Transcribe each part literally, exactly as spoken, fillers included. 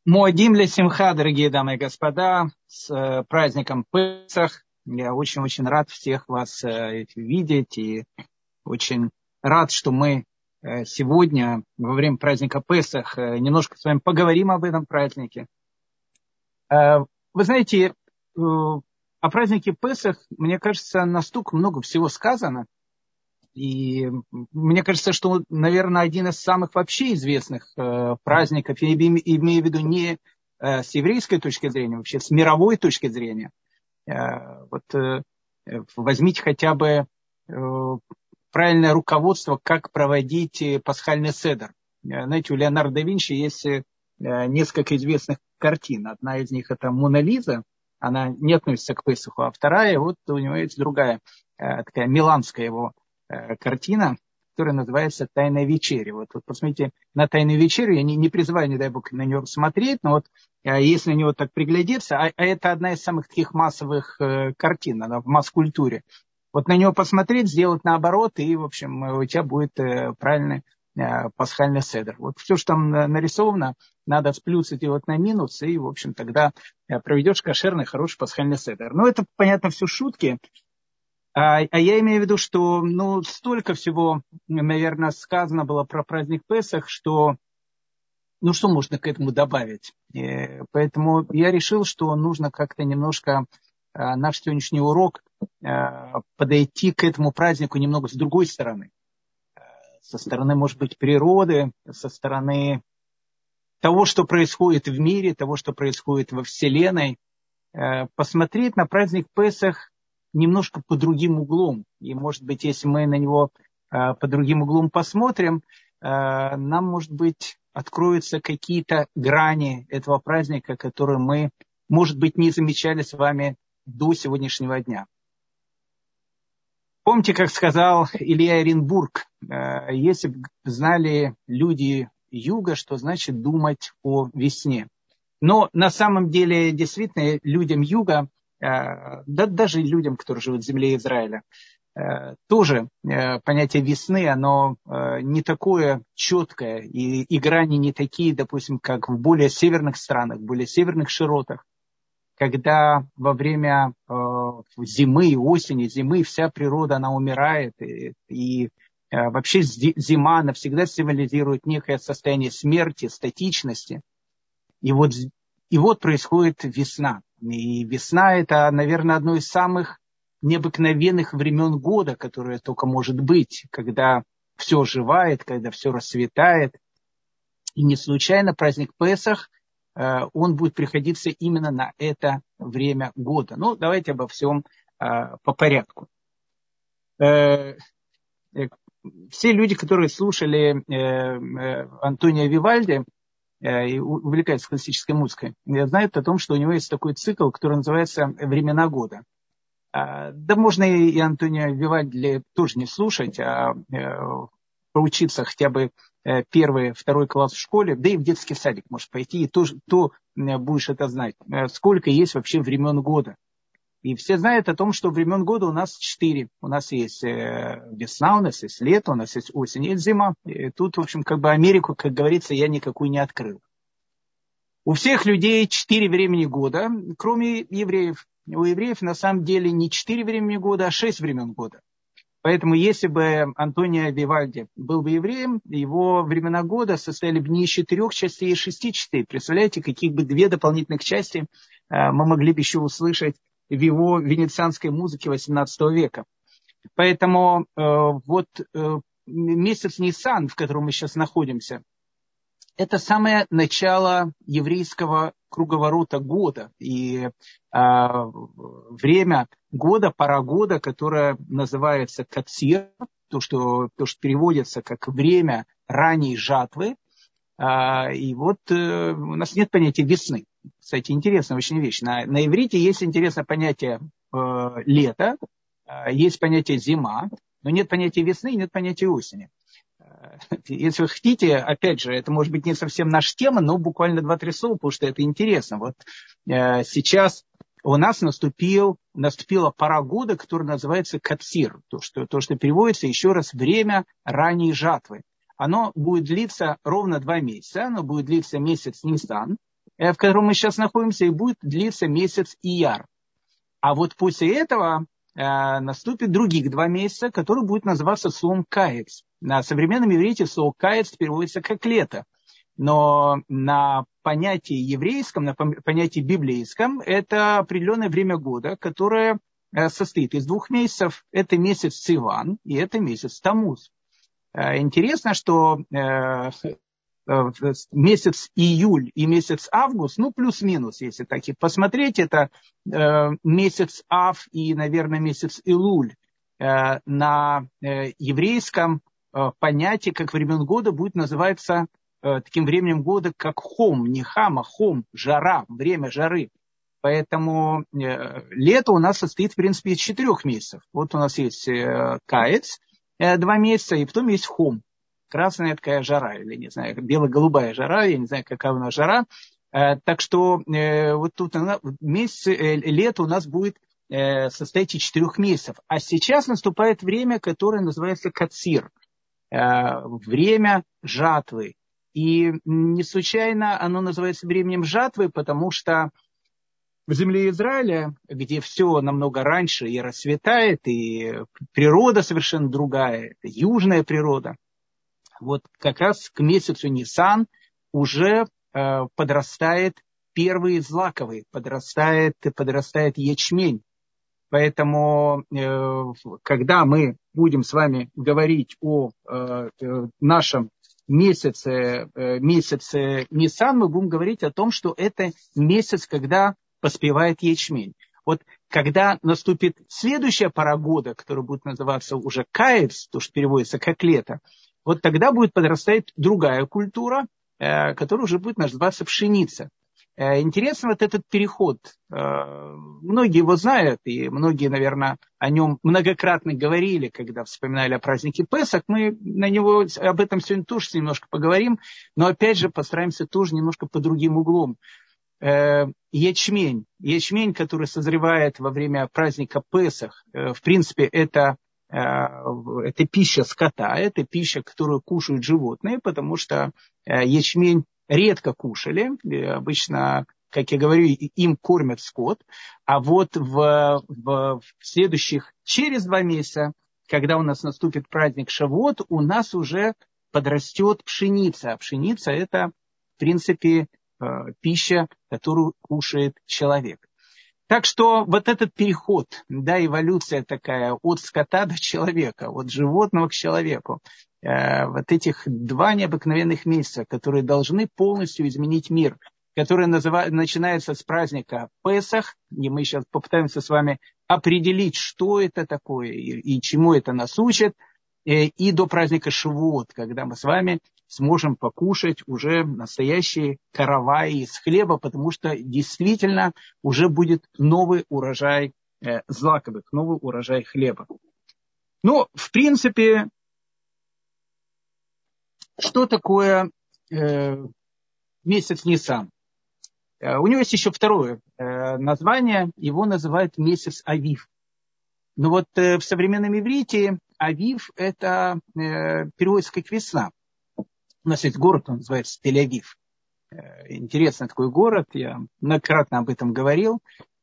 Моадим ле симха, дорогие дамы и господа, с э, праздником Песах. Я очень-очень рад всех вас э, видеть и очень рад, что мы э, сегодня, во время праздника Песах, э, немножко с вами поговорим об этом празднике. Э, вы знаете, э, о празднике Песах, мне кажется, настолько много всего сказано. И мне кажется, что, наверное, один из самых вообще известных э, праздников, я имею в виду не э, с еврейской точки зрения, вообще с мировой точки зрения. Э, вот э, возьмите хотя бы э, правильное руководство, как проводить пасхальный седер. Э, знаете, у Леонардо да Винчи есть э, несколько известных картин. Одна из них это «Мона Лиза», она не относится к Песаху, а вторая, вот у него есть другая, э, такая миланская его картина, которая называется «Тайная вечеря». Вот, вот посмотрите на «Тайную вечерю». Я не, не призываю, не дай бог, на нее смотреть, но вот если на него так приглядеться, а, а это одна из самых таких массовых э, картин, она в масс-культуре. Вот на него посмотреть, сделать наоборот, и, в общем, у тебя будет э, правильный э, пасхальный седер. Вот все, что там нарисовано, надо сплюсать его на минус, и, в общем, тогда проведешь кошерный, хороший пасхальный седер. Ну, это, понятно, все шутки. А, а я имею в виду, что ну, столько всего, наверное, сказано было про праздник Песах, что ну что можно к этому добавить. И поэтому я решил, что нужно как-то немножко а, наш сегодняшний урок а, подойти к этому празднику немного с другой стороны. Со стороны, может быть, природы, со стороны того, что происходит в мире, того, что происходит во Вселенной. А, посмотреть на праздник Песах немножко по другим углом. И, может быть, если мы на него э, по другим углом посмотрим, э, нам, может быть, откроются какие-то грани этого праздника, которые мы, может быть, не замечали с вами до сегодняшнего дня. Помните, как сказал Илья Оренбург, э, если бы знали люди юга, что значит думать о весне. Но на самом деле, действительно, людям юга, да даже людям, которые живут в земле Израиля, тоже понятие весны, оно не такое четкое, и, и грани не такие, допустим, как в более северных странах, в более северных широтах, когда во время зимы, осени, зимы вся природа, она умирает, и, и вообще зима навсегда символизирует некое состояние смерти, статичности. И вот, и вот происходит весна. И весна – это, наверное, одно из самых необыкновенных времен года, которое только может быть, когда все оживает, когда все расцветает. И не случайно праздник Песах, он будет приходиться именно на это время года. Ну, давайте обо всем по порядку. Все люди, которые слушали Антонио Вивальди, и увлекается классической музыкой, знают о том, что у него есть такой цикл, который называется «Времена года». Да можно и Антонио Вивальди тоже не слушать, а поучиться хотя бы первый, второй класс в школе, да и в детский садик можешь пойти, и тоже, то будешь это знать, сколько есть вообще времен года. И все знают о том, что времен года у нас четыре. У нас есть весна, у нас есть лето, у нас есть осень, есть зима. И тут, в общем, как бы Америку, как говорится, я никакую не открыл. У всех людей четыре времени года, кроме евреев. У евреев на самом деле не четыре времени года, а шесть времен года. Поэтому если бы Антонио Вивальди был бы евреем, его времена года состояли бы не из четырех частей, а из шести частей. Представляете, каких бы две дополнительных части мы могли бы еще услышать в его венецианской музыке восемнадцатого века. Поэтому э, вот э, месяц Нисан, в котором мы сейчас находимся, это самое начало еврейского круговорота года. И э, время года, пора года, которое называется кацир, то что, то, что переводится как время ранней жатвы. Э, и вот э, у нас нет понятия весны. Кстати, интересная очень вещь. На, на иврите есть интересное понятие э, лета, э, есть понятие зима, но нет понятия весны и нет понятия осени. Э, если вы хотите, опять же, это может быть не совсем наша тема, но буквально два-три слова, потому что это интересно. Вот э, сейчас у нас наступил, наступила пора года, которая называется кацир, то что, то, что переводится еще раз время ранней жатвы. Оно будет длиться ровно два месяца, оно будет длиться месяц Нисан. в котором мы сейчас находимся, и будет длиться месяц Ияр. А вот после этого э, наступит других два месяца, которые будут называться Сом Каец. На современном иврите Сом Каец переводится как лето. Но на понятии еврейском, на понятии библейском, это определенное время года, которое э, состоит из двух месяцев. Это месяц Сиван и это месяц Тамуз. Э, интересно, что э, месяц июль и месяц август, ну плюс-минус, если так и посмотреть, это э, месяц Ав и, наверное, месяц Илуль. Э, на э, еврейском э, понятии, как времен года, будет называться э, таким временем года, как хом, не хам, а хом, жара, время жары. Поэтому э, лето у нас состоит, в принципе, из четырех месяцев. Вот у нас есть э, каец, э, два месяца, и потом есть хом. Красная такая жара, или, не знаю, бело-голубая жара, я не знаю, какая у нас жара. Э, так что э, вот тут месяц, э, лето у нас будет э, состоять из четырех месяцев. А сейчас наступает время, которое называется кацир, э, время жатвы. И не случайно оно называется временем жатвы, потому что в земле Израиля, где все намного раньше и расцветает, и природа совершенно другая, это южная природа, вот как раз к месяцу Нисан уже э, подрастает первый злаковый, подрастает, подрастает ячмень. Поэтому, э, когда мы будем с вами говорить о э, нашем месяце, э, месяце Нисан, мы будем говорить о том, что это месяц, когда поспевает ячмень. Вот когда наступит следующая пора года, которая будет называться уже Каец, то, что переводится как лето, вот тогда будет подрастать другая культура, э, которая уже будет называться пшеница. Э, интересно вот этот переход. Э, многие его знают, и многие, наверное, о нем многократно говорили, когда вспоминали о празднике Песах. Мы на него, об этом сегодня тоже немножко поговорим, но опять же постараемся тоже немножко по другим углом. Э, ячмень. Ячмень, который созревает во время праздника Песах, э, в принципе, это это пища скота, это пища, которую кушают животные, потому что ячмень редко кушали. Обычно, как я говорю, им кормят скот. А вот в, в, в следующих, через два месяца, когда у нас наступит праздник Шавуот, у нас уже подрастет пшеница. А пшеница – это, в принципе, пища, которую кушает человек. Так что вот этот переход, да, эволюция такая от скота до человека, от животного к человеку, э, вот этих два необыкновенных месяца, которые должны полностью изменить мир, которые называют, начинаются с праздника Песах, и мы сейчас попытаемся с вами определить, что это такое и, и чему это нас учит, э, и до праздника Шавуот, когда мы с вами сможем покушать уже настоящие караваи из хлеба, потому что действительно уже будет новый урожай э, злаковых, новый урожай хлеба. Ну, в принципе, что такое э, месяц Нисан? Э, у него есть еще второе э, название, его называют месяц Авив. Но вот э, в современном иврите Авив это э, переводится как весна. У нас есть город, он называется Тель-Авив. Интересный такой город, я многократно об этом говорил.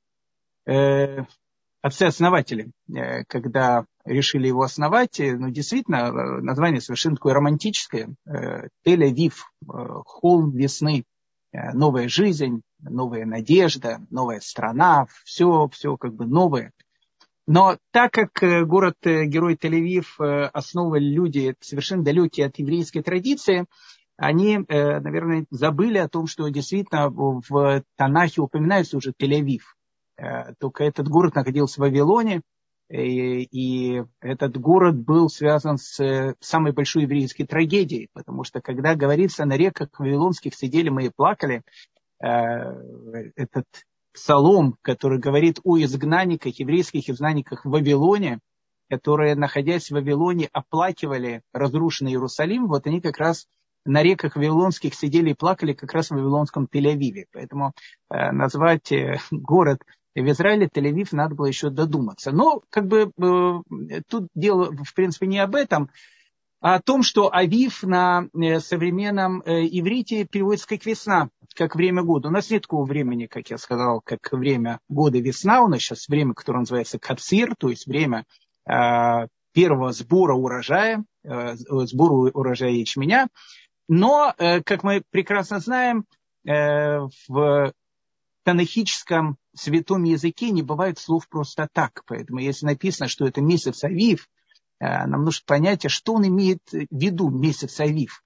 Отцы-основатели, когда решили его основать, ну, действительно, название совершенно такое романтическое. Тель-Авив, холм весны, новая жизнь, новая надежда, новая страна, все, все как бы новое. Но так как город-герой Тель-Авив основывали люди совершенно далекие от еврейской традиции, они, наверное, забыли о том, что действительно в Танахе упоминается уже Тель-Авив. Только этот город находился в Вавилоне, и этот город был связан с самой большой еврейской трагедией, потому что когда говорится, на реках вавилонских сидели мы и плакали, этот псалом, который говорит о изгнанниках, еврейских изгнанниках в Вавилоне, которые, находясь в Вавилоне, оплакивали разрушенный Иерусалим, вот они как раз на реках вавилонских сидели и плакали как раз в вавилонском Тель-Авиве. Поэтому э, назвать э, город в Израиле Тель-Авив надо было еще додуматься. Но как бы э, тут дело, в принципе, не об этом. о том, что Авив на современном иврите переводится как весна, как время года. У нас нет такого времени, как я сказал, как время года весна. У нас сейчас время, которое называется кацир, то есть время э, первого сбора урожая, э, сбора урожая ячменя. Но, э, как мы прекрасно знаем, э, в танахическом святом языке не бывает слов просто так. Поэтому если написано, что это месяц Авив, нам нужно понять, а что он имеет в виду, месяц Авив.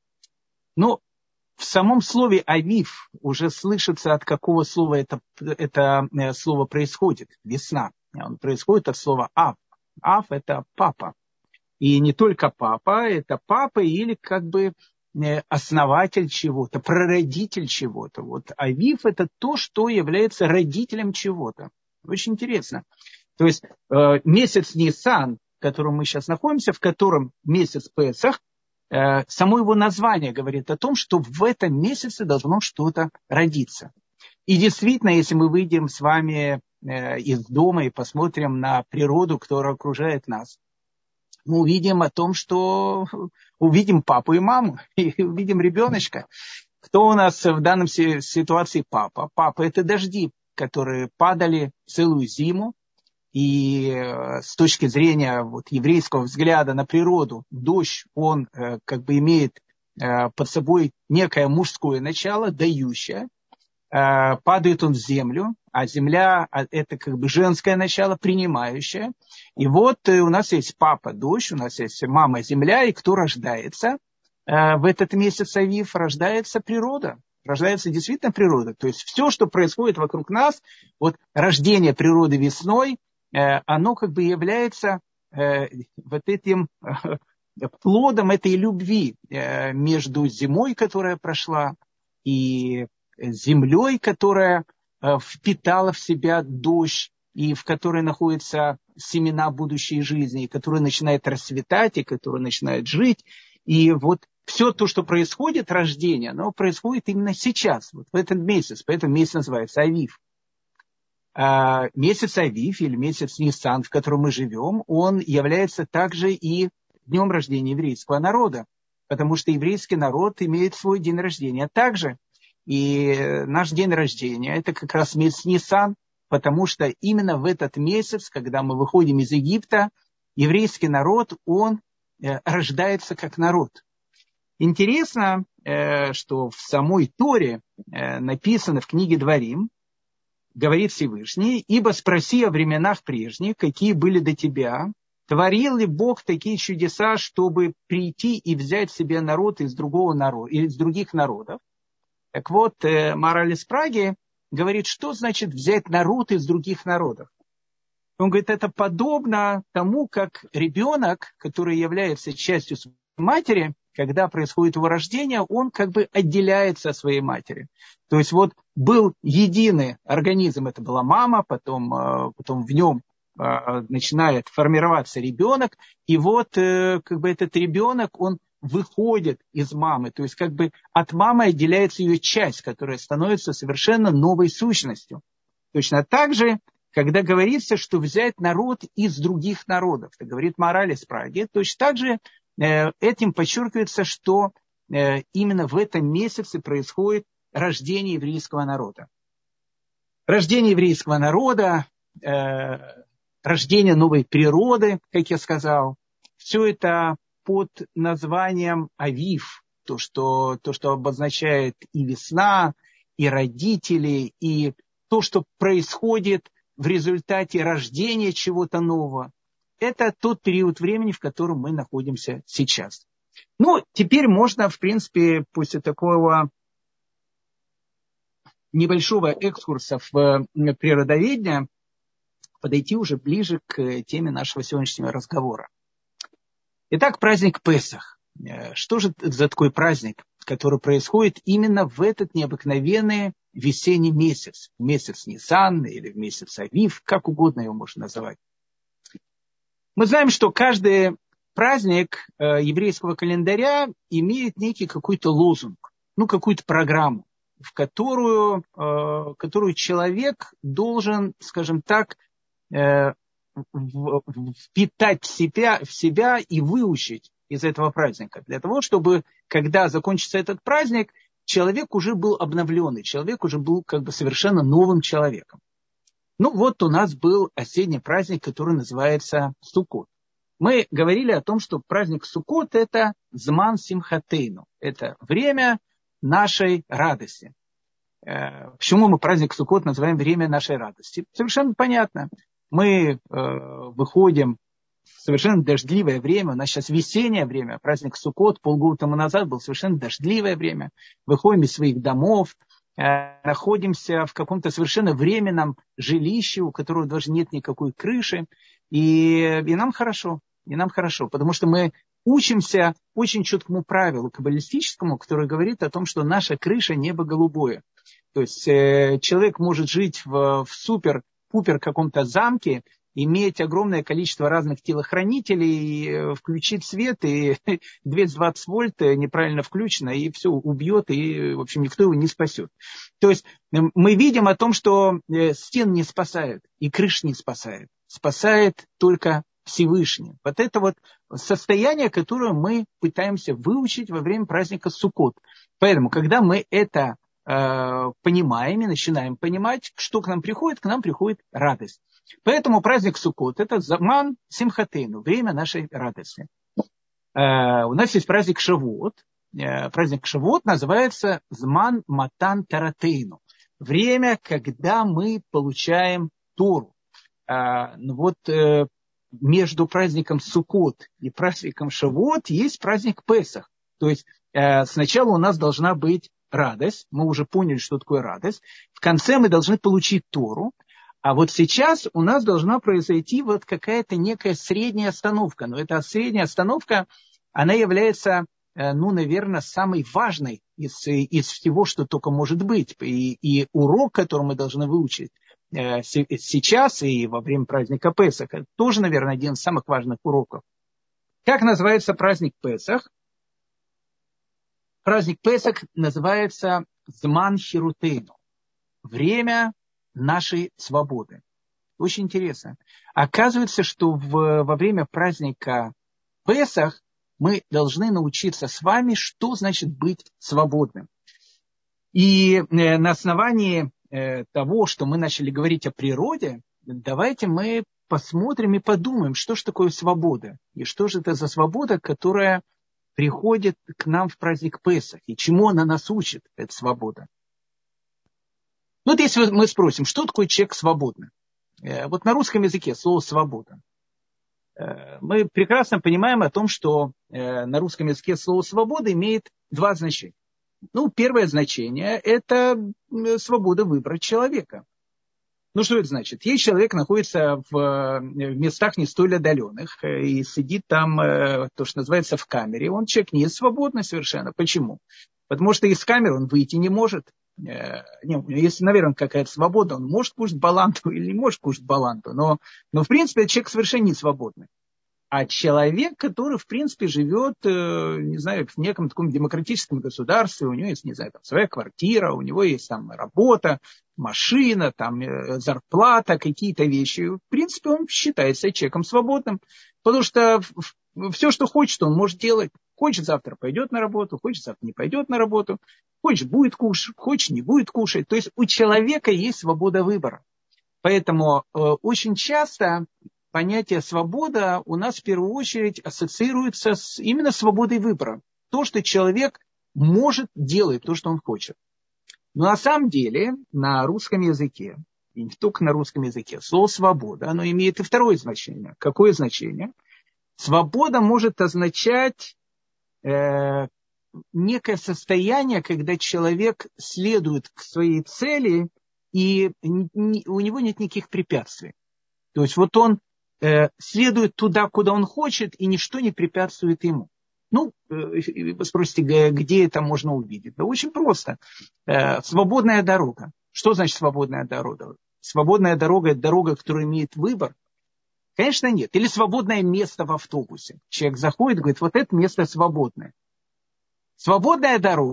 Но в самом слове Авив уже слышится, от какого слова это, это слово происходит. Весна. Он происходит от слова Ав. Ав – это папа. И не только папа, это папа или как бы основатель чего-то, прародитель чего-то. Вот Авив – это то, что является родителем чего-то. Очень интересно. То есть месяц Нисан, в котором мы сейчас находимся, в котором месяц Песах, э, само его название говорит о том, что в этом месяце должно что-то родиться. И действительно, если мы выйдем с вами э, из дома и посмотрим на природу, которая окружает нас, мы увидим о том, что увидим папу и маму, и увидим ребеночка. Кто у нас в данной ситуации папа? Папа – это дожди, которые падали целую зиму. И с точки зрения вот, еврейского взгляда на природу, дождь, он э, как бы имеет э, под собой некое мужское начало, дающее. Э, падает он в землю, а земля – это как бы женское начало, принимающее. И вот э, у нас есть папа дождь, у нас есть мама земля, и кто рождается э, в этот месяц Авив? Рождается природа. Рождается действительно природа. То есть все, что происходит вокруг нас, вот рождение природы весной, оно как бы является э, вот этим э, плодом этой любви э, между зимой, которая прошла, и землей, которая э, впитала в себя дождь, и в которой находятся семена будущей жизни, и которая начинает расцветать, и которая начинает жить. И вот все то, что происходит, рождение, оно происходит именно сейчас, вот в этот месяц. Поэтому месяц называется Авив. Месяц Авив или месяц Нисан, в котором мы живем, он является также и днем рождения еврейского народа, потому что еврейский народ имеет свой день рождения также. И наш день рождения – это как раз месяц Нисан, потому что именно в этот месяц, когда мы выходим из Египта, еврейский народ, он рождается как народ. Интересно, что в самой Торе написано в книге Дворим, говорит Всевышний: «Ибо спроси о временах прежних, какие были до тебя, творил ли Бог такие чудеса, чтобы прийти и взять себе народ из другого народа, из других народов». Так вот, Маораль из Праги говорит, что значит взять народ из других народов. Он говорит, это подобно тому, как ребенок, который является частью своей матери, когда происходит его рождение, он как бы отделяется от своей матери. То есть вот был единый организм, это была мама, потом, потом в нем начинает формироваться ребенок, и вот как бы этот ребенок, он выходит из мамы, то есть как бы от мамы отделяется ее часть, которая становится совершенно новой сущностью. Точно так же, когда говорится, что взять народ из других народов, это говорит Маораль из Праги, точно так же этим подчеркивается, что именно в этом месяце происходит рождение еврейского народа. Рождение еврейского народа, рождение новой природы, как я сказал, все это под названием Авив, то, что, то, что обозначает и весна, и родители, и то, что происходит в результате рождения чего-то нового. Это тот период времени, в котором мы находимся сейчас. Ну, теперь можно, в принципе, после такого небольшого экскурса в природоведение, подойти уже ближе к теме нашего сегодняшнего разговора. Итак, праздник Песах. Что же за такой праздник, который происходит именно в этот необыкновенный весенний месяц? Месяц Нисан или месяц Авив, как угодно его можно называть. Мы знаем, что каждый праздник еврейского календаря имеет некий какой-то лозунг, ну, какую-то программу, в которую, которую человек должен, скажем так, впитать в себя, в себя и выучить из этого праздника. Для того, чтобы, когда закончится этот праздник, человек уже был обновленный, человек уже был как бы совершенно новым человеком. Ну вот у нас был осенний праздник, который называется Суккот. Мы говорили о том, что праздник Суккот – это зман симхатейну, это время нашей радости. Почему мы праздник Суккот называем время нашей радости? Совершенно понятно. Мы э, выходим в совершенно дождливое время. У нас сейчас весеннее время. Праздник Суккот полгода тому назад был совершенно дождливое время. Выходим из своих домов, э, находимся в каком-то совершенно временном жилище, у которого даже нет никакой крыши. И, и нам хорошо. И нам хорошо, потому что мы учимся очень четкому правилу каббалистическому, которое говорит о том, что наша крыша небо голубое. То есть э, человек может жить в, в супер-пупер каком-то замке, иметь огромное количество разных телохранителей, включить свет, и двести двадцать вольт неправильно включено, и все убьет, и, в общем, никто его не спасет. То есть мы видим о том, что стен не спасает, и крыш не спасает. Спасает только Всевышний. Вот это вот состояние, которое мы пытаемся выучить во время праздника Суккот. Поэтому, когда мы это э, понимаем и начинаем понимать, что к нам приходит, к нам приходит радость. Поэтому праздник Суккот – это заман симхатейну, время нашей радости. Э, у нас есть праздник Шавуот. Э, праздник Шавуот называется зман матан таратейну. Время, когда мы получаем Тору. Э, ну вот э, между праздником Суккот и праздником Шавуот есть праздник Песах. То есть э, сначала у нас должна быть радость. Мы уже поняли, что такое радость. В конце мы должны получить Тору. А вот сейчас у нас должна произойти вот какая-то некая средняя остановка. Но эта средняя остановка, она является, э, ну, наверное, самой важной из, из всего, что только может быть. И, и урок, который мы должны выучить сейчас и во время праздника Песах, это тоже, наверное, один из самых важных уроков. Как называется праздник Песах? Праздник Песах называется Зман Хирутейну. Время нашей свободы. Очень интересно. Оказывается, что в, во время праздника Песах мы должны научиться с вами, что значит быть свободным. И на основании того, что мы начали говорить о природе, давайте мы посмотрим и подумаем, что же такое свобода. И что же это за свобода, которая приходит к нам в праздник Песах. И чему она нас учит, эта свобода. Ну, вот если мы спросим, что такое человек свободный? Вот на русском языке слово «свобода». Мы прекрасно понимаем о том, что на русском языке слово «свобода» имеет два значения. Ну, первое значение – это свобода выбора человека. Ну, что это значит? Если человек находится в местах не столь отдаленных и сидит там, то, что называется, в камере, он человек не свободный совершенно. Почему? Потому что из камеры он выйти не может. Если, наверное, какая-то свобода, он может кушать баланту или не может кушать баланту, но, но в принципе, человек совершенно не свободный. А человек, который, в принципе, живет, не знаю, в неком таком демократическом государстве, у него есть, не знаю, там, своя квартира, у него есть там работа, машина, там, зарплата, какие-то вещи. В принципе, он считается человеком свободным, потому что все, что хочет, он может делать. Хочет, завтра пойдет на работу, хочет, завтра не пойдет на работу, хочет, будет кушать, хочет, не будет кушать. То есть у человека есть свобода выбора. Поэтому э, очень часто понятие свобода у нас в первую очередь ассоциируется с именно свободой выбора. То, что человек может делать, то, что он хочет. Но на самом деле на русском языке, и не только на русском языке, слово «свобода», оно имеет и второе значение. Какое значение? Свобода может означать э, некое состояние, когда человек следует к своей цели, и не, у него нет никаких препятствий. То есть вот он следует туда, куда он хочет, и ничто не препятствует ему. Ну, вы спросите, где это можно увидеть? Да очень просто. Свободная дорога. Что значит свободная дорога? Свободная дорога – это дорога, которая имеет выбор? Конечно, нет. Или свободное место в автобусе. Человек заходит и говорит, вот это место свободное. Свободная дорога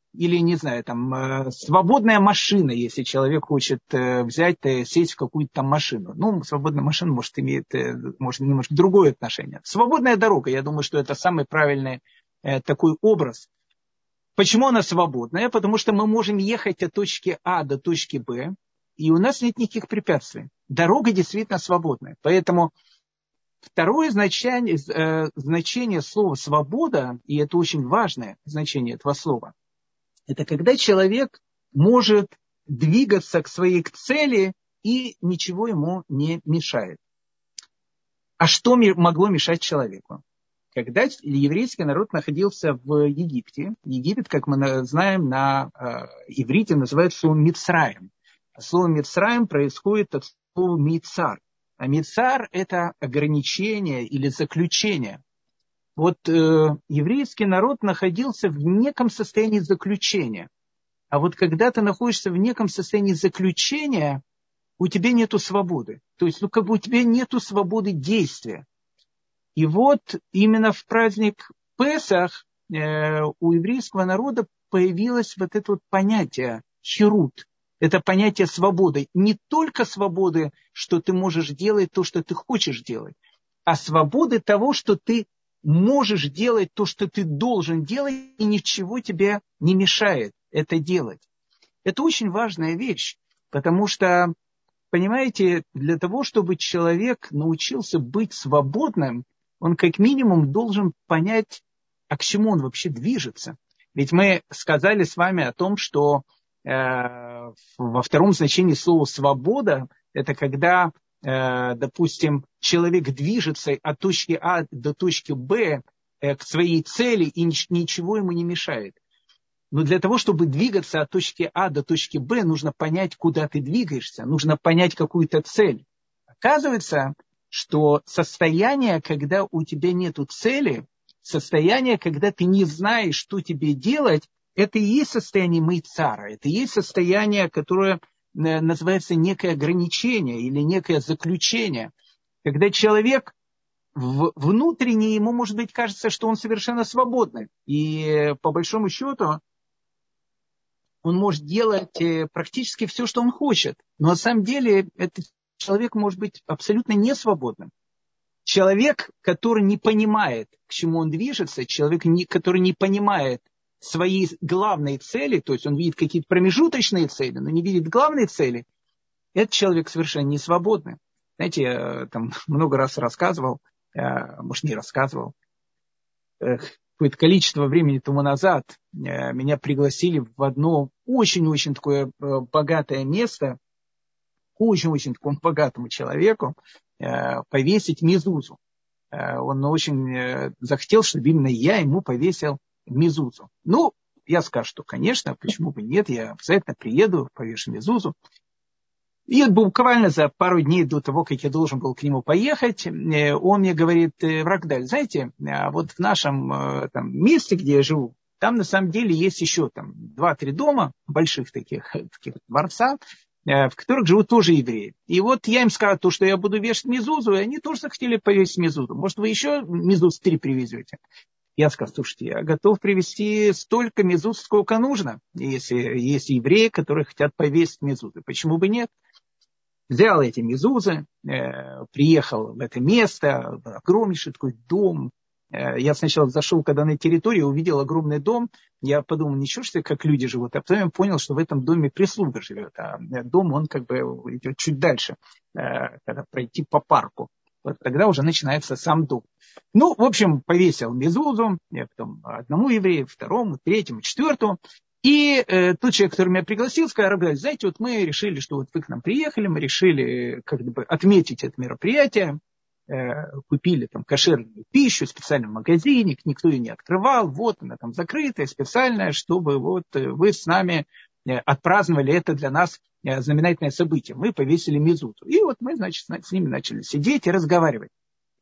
или, не знаю, там, э, свободная машина, если человек хочет э, взять, э, сесть в какую-то там машину. Ну, свободная машина, может, имеет, э, может, немножко другое отношение. Свободная дорога, я думаю, что это самый правильный э, такой образ. Почему она свободная? Потому что мы можем ехать от точки А до точки Б, и у нас нет никаких препятствий. Дорога действительно свободная. Поэтому второе значение, э, значение слова «свобода», и это очень важное значение этого слова, это когда человек может двигаться к своей цели, и ничего ему не мешает. А что могло мешать человеку? Когда еврейский народ находился в Египте, Египет, как мы знаем, на э, иврите называют словом Мицраим. А слово Мицраим происходит от слова Мицар. А Мицар – это ограничение или заключение. Вот э, еврейский народ находился в неком состоянии заключения. А вот когда ты находишься в неком состоянии заключения, у тебя нету свободы. То есть, ну, как бы у тебя нету свободы действия. И вот именно в праздник Песах э, у еврейского народа появилось вот это вот понятие хирут. Это понятие свободы. Не только свободы, что ты можешь делать то, что ты хочешь делать, а свободы того, что ты можешь делать то, что ты должен делать, и ничего тебе не мешает это делать. Это очень важная вещь, потому что, понимаете, для того, чтобы человек научился быть свободным, он как минимум должен понять, а к чему он вообще движется. Ведь мы сказали с вами о том, что э, во втором значении слова «свобода» это когда, э, допустим, человек движется от точки А до точки Б э, к своей цели, и ничего ему не мешает. Но для того, чтобы двигаться от точки А до точки Б, нужно понять, куда ты двигаешься, нужно понять какую-то цель. Оказывается, что состояние, когда у тебя нет цели, состояние, когда ты не знаешь, что тебе делать, это и есть состояние мейцара, это и есть состояние, которое называется некое ограничение или некое заключение. Когда человек внутренне, ему, может быть, кажется, что он совершенно свободный. И по большому счету он может делать практически все, что он хочет. Но на самом деле этот человек может быть абсолютно не свободным. Человек, который не понимает, к чему он движется, человек, который не понимает своей главной цели, то есть он видит какие-то промежуточные цели, но не видит главной цели, этот человек совершенно не свободный. Знаете, я там много раз рассказывал, может, не рассказывал, какое-то количество времени тому назад меня пригласили в одно очень-очень такое богатое место, очень-очень такому богатому человеку повесить мезузу. Он очень захотел, чтобы именно я ему повесил мезузу. Ну, я скажу, что, конечно, почему бы нет, я обязательно приеду, повешу мезузу. И буквально за пару дней до того, как я должен был к нему поехать, он мне говорит: Рагдаль, знаете, вот в нашем там месте, где я живу, там на самом деле есть еще там два-три дома, больших таких, таких дворца, в которых живут тоже евреи. И вот я им сказал то, что я буду вешать мезузу, и они тоже захотели повесить мезузу. Может, вы еще мезуз три привезете? Я сказал: слушайте, я готов привезти столько мезуз, сколько нужно, если есть евреи, которые хотят повесить мезузы. Почему бы нет? Взял эти мезузы, э, приехал в это место, огромнейший такой дом. Э, я сначала зашел, когда на территорию, увидел огромный дом. Я подумал, ничего себе, как люди живут. А потом я понял, что в этом доме прислуга живет. А дом, он как бы идет чуть дальше, э, когда пройти по парку. Вот тогда уже начинается сам дом. Ну, в общем, повесил мезузу. Я потом одному еврею, второму, третьему, четвертому. И э, тот человек, который меня пригласил, сказал: знаете, вот мы решили, что вот вы к нам приехали, мы решили как бы отметить это мероприятие, э, купили там кошерную пищу в специальном магазине, никто ее не открывал, вот она там закрытая, специальная, чтобы вот вы с нами отпраздновали это для нас знаменательное событие. Мы повесили мезузу. И вот мы, значит, с ними начали сидеть и разговаривать.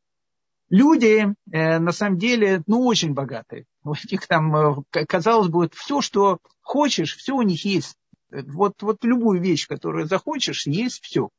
Люди, э, на самом деле, ну, очень богатые. У них там, э, казалось бы, вот все, что хочешь, все у них есть. Вот, вот любую вещь, которую захочешь, есть все.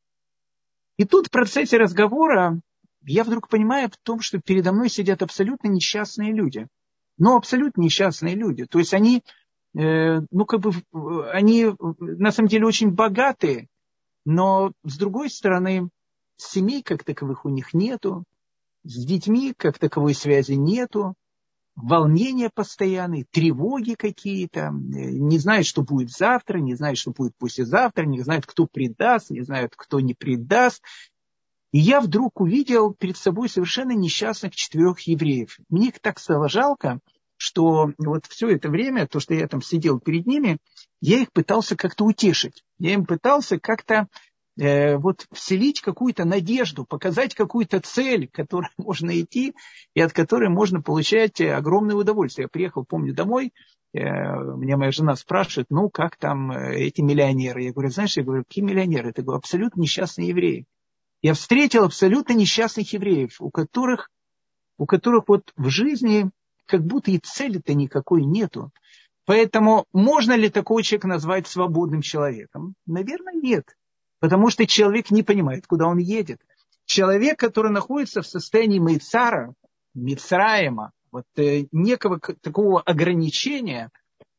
И тут в процессе разговора я вдруг понимаю в том, что передо мной сидят абсолютно несчастные люди. Ну, абсолютно несчастные люди. То есть они ну, как бы, они на самом деле очень богатые, но, с другой стороны, семей как таковых у них нету, с детьми как таковой связи нету, волнения постоянные, тревоги какие-то, не знают, что будет завтра, не знают, что будет послезавтра, не знают, кто предаст, не знают, кто не предаст. И я вдруг увидел перед собой совершенно несчастных четырех евреев. Мне их так стало жалко, что вот все это время, то, что я там сидел перед ними, я их пытался как-то утешить. Я им пытался как-то э, вот вселить какую-то надежду, показать какую-то цель, к которой можно идти и от которой можно получать огромное удовольствие. Я приехал, помню, домой, э, меня моя жена спрашивает, ну, как там эти миллионеры? Я говорю, знаешь, я говорю, какие миллионеры? Это абсолютно несчастные евреи. Я встретил абсолютно несчастных евреев, у которых, у которых вот в жизни как будто и цели-то никакой нету. Поэтому можно ли такого человека назвать свободным человеком? Наверное, нет. Потому что человек не понимает, куда он едет. Человек, который находится в состоянии мейцара, мицраима, вот э, некого такого ограничения,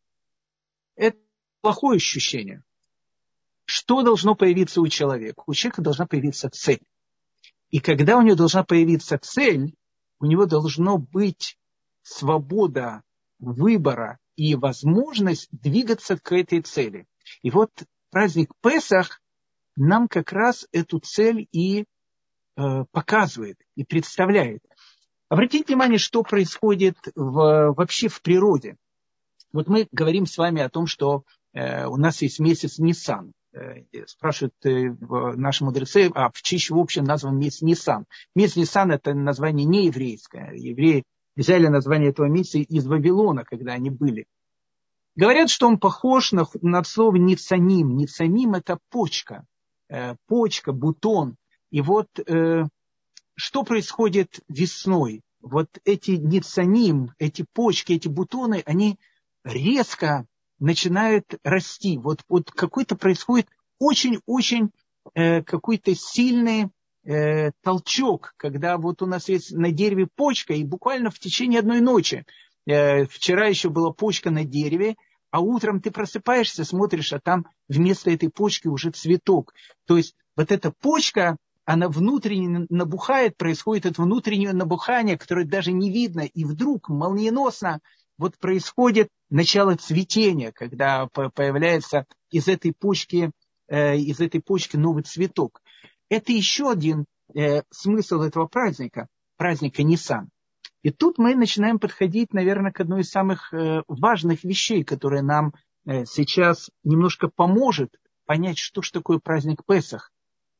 это плохое ощущение. Что должно появиться у человека? У человека должна появиться цель. И когда у него должна появиться цель, у него должна быть свобода выбора и возможность двигаться к этой цели. И вот праздник Песах нам как раз эту цель и э, показывает, и представляет. Обратите внимание, что происходит в, вообще в природе. Вот мы говорим с вами о том, что э, у нас есть месяц Нисан. Спрашивают наши мудрецы, а в честь чего вообще назван месяц Нисан? Месяц Нисан – это название не еврейское. Евреи взяли название этого месяца из Вавилона, когда они были. Говорят, что он похож на, на слово ницаним. Ницаним – это почка, э, почка, бутон. И вот э, что происходит весной? Вот эти ницаним, эти почки, эти бутоны, они резко начинают расти. Вот, вот какой-то происходит очень-очень э, какой-то сильный э, толчок, когда вот у нас есть на дереве почка, и буквально в течение одной ночи, э, вчера еще была почка на дереве, а утром ты просыпаешься, смотришь, а там вместо этой почки уже цветок. То есть вот эта почка, она внутренне набухает, происходит это внутреннее набухание, которое даже не видно, и вдруг молниеносно вот происходит начало цветения, когда появляется из этой почки, э, из этой почки новый цветок. Это еще один э, смысл этого праздника, праздника Нисан. И тут мы начинаем подходить, наверное, к одной из самых э, важных вещей, которая нам э, сейчас немножко поможет понять, что же такое праздник Песах.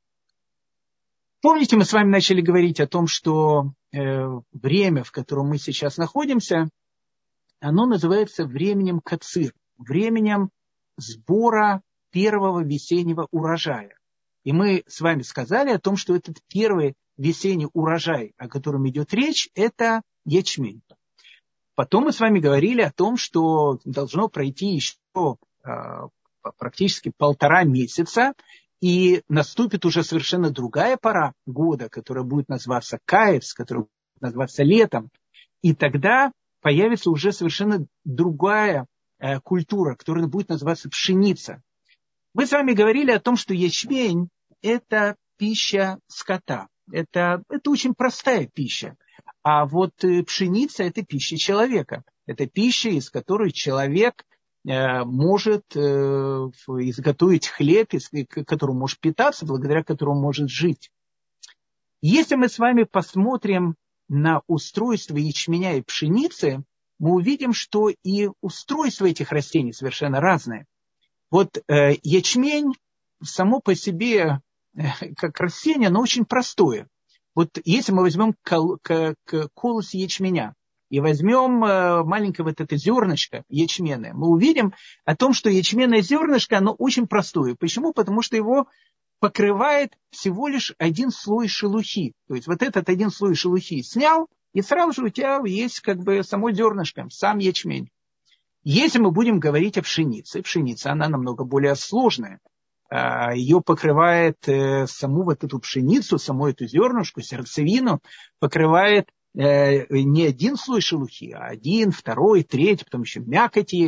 Помните, мы с вами начали говорить о том, что э, время, в котором мы сейчас находимся, оно называется временем Кацир, временем сбора первого весеннего урожая. И мы с вами сказали о том, что этот первый весенний урожай, о котором идет речь, это ячмень. Потом мы с вами говорили о том, что должно пройти еще э, практически полтора месяца, и наступит уже совершенно другая пора года, которая будет называться Каец, которая будет называться летом. И тогда появится уже совершенно другая э, культура, которая будет называться пшеница. Мы с вами говорили о том, что ячмень – это пища скота. Это, это очень простая пища. А вот э, пшеница – это пища человека. Это пища, из которой человек э, может э, изготовить хлеб, из которого может питаться, благодаря которому может жить. Если мы с вами посмотрим на устройство ячменя и пшеницы, мы увидим, что и устройство этих растений совершенно разное. Вот э, ячмень само по себе, э, как растение, оно очень простое. Вот если мы возьмем кол, к, к, колос ячменя и возьмем э, маленькое вот это зернышко ячменное, мы увидим о том, что ячменное зернышко, оно очень простое. Почему? Потому что его покрывает всего лишь один слой шелухи. То есть вот этот один слой шелухи снял, и сразу же у тебя есть как бы само зернышко, сам ячмень. Если мы будем говорить о пшенице, пшеница, она намного более сложная. Ее покрывает саму вот эту пшеницу, саму эту зернышку, сердцевину, покрывает не один слой шелухи, а один, второй, третий, потом еще мякоть есть.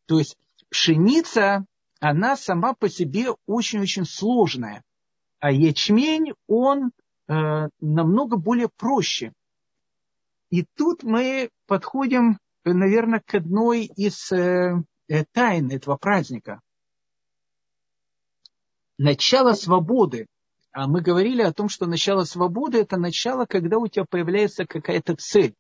То есть пшеница, она сама по себе очень-очень сложная. А ячмень, он э, намного более проще. И тут мы подходим, наверное, к одной из э, тайн этого праздника. Начало свободы. А мы говорили о том, что начало свободы – это начало, когда у тебя появляется какая-то цель.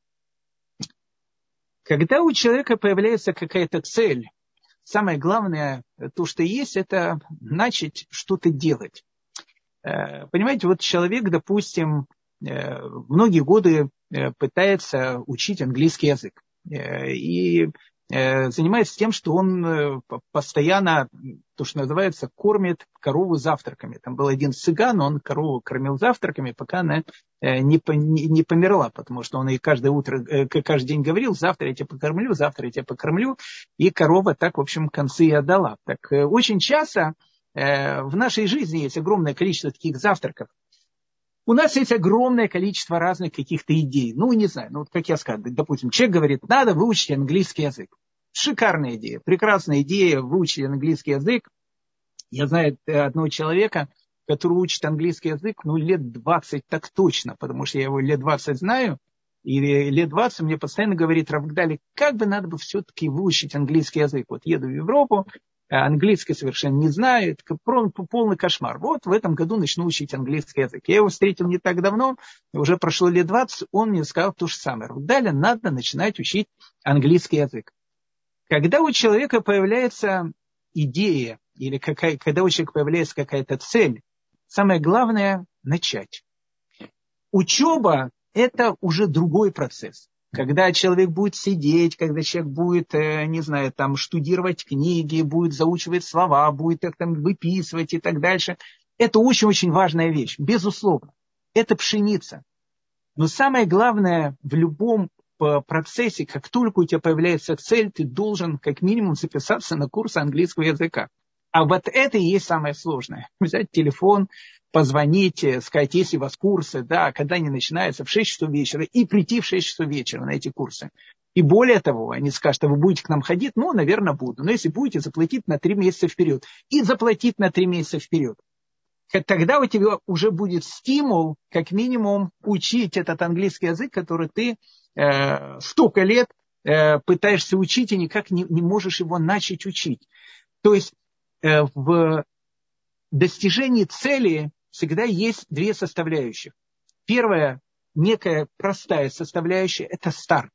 Когда у человека появляется какая-то цель, самое главное, то, что есть, это начать что-то делать. Понимаете, вот человек, допустим, многие годы пытается учить английский язык. И занимается тем, что он постоянно, то, что называется, кормит корову завтраками. Там был один цыган, он корову кормил завтраками, пока она не, не померла, потому что он ей каждое утро, каждый день говорил: завтра я тебя покормлю, завтра я тебя покормлю. И корова так, в общем, концы и отдала. Так очень часто в нашей жизни есть огромное количество таких завтраков. У нас есть огромное количество разных каких-то идей. Ну, не знаю, ну, вот как я сказал, допустим, человек говорит: надо выучить английский язык. Шикарная идея, прекрасная идея выучить английский язык. Я знаю одного человека, который учит английский язык, ну, лет двадцать так точно, потому что я его лет двадцать знаю. И лет двадцать мне постоянно говорит: Равгдали, как бы надо бы все-таки выучить английский язык. Вот еду в Европу, английский совершенно не знаю, это полный кошмар. Вот в этом году начну учить английский язык. Я его встретил не так давно, уже прошло лет двадцать, он мне сказал то же самое. Далее надо начинать учить английский язык. Когда у человека появляется идея, или какая, когда у человека появляется какая-то цель, самое главное – начать. Учеба – это уже другой процесс. Когда человек будет сидеть, когда человек будет, не знаю, там, штудировать книги, будет заучивать слова, будет их там выписывать и так дальше. Это очень-очень важная вещь, безусловно. Это пшеница. Но самое главное в любом процессе, как только у тебя появляется цель, ты должен как минимум записаться на курс английского языка. А вот это и есть самое сложное. Взять телефон, позвонить, сказать, есть ли у вас курсы, да, когда они начинаются в шесть часов вечера, и прийти в шесть часов вечера на эти курсы. И более того, они скажут: а вы будете к нам ходить? Ну, наверное, буду. Но если будете, заплатить на три месяца вперед. И заплатить на три месяца вперед. Тогда у тебя уже будет стимул, как минимум, учить этот английский язык, который ты э, столько лет э, пытаешься учить и никак не, не можешь его начать учить. То есть э, в достижении цели всегда есть две составляющих. Первая, некая простая составляющая, это старт.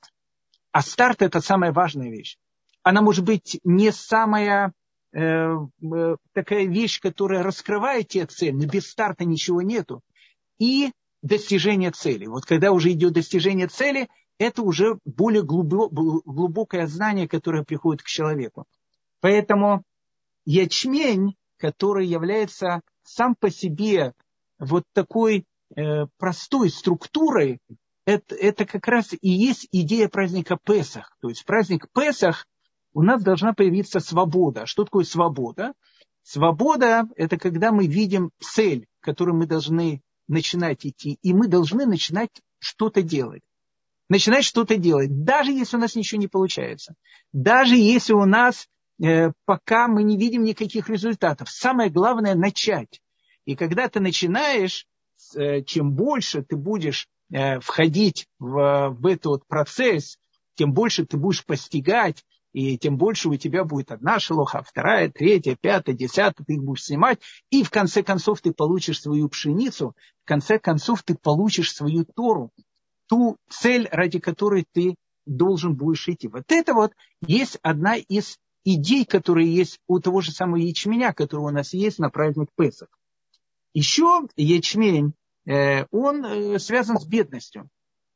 А старт – это самая важная вещь. Она может быть не самая э, э, такая вещь, которая раскрывает те цели, но без старта ничего нету. И достижение цели. Вот когда уже идет достижение цели, это уже более глубокое знание, которое приходит к человеку. Поэтому ячмень, который является сам по себе вот такой э, простой структурой, это, это как раз и есть идея праздника Песах. То есть праздник Песах у нас должна появиться свобода. Что такое свобода? Свобода – это когда мы видим цель, к которой мы должны начинать идти, и мы должны начинать что-то делать. Начинать что-то делать, даже если у нас ничего не получается. Даже если у нас пока мы не видим никаких результатов. Самое главное – начать. И когда ты начинаешь, чем больше ты будешь входить в, в этот вот процесс, тем больше ты будешь постигать, и тем больше у тебя будет одна шелуха, вторая, третья, пятая, десятая, ты их будешь снимать, и в конце концов ты получишь свою пшеницу, в конце концов ты получишь свою Тору, ту цель, ради которой ты должен будешь идти. Вот это вот есть одна из идей, которые есть у того же самого ячменя, который у нас есть на праздник Песах. Еще ячмень, э, он э, связан с бедностью.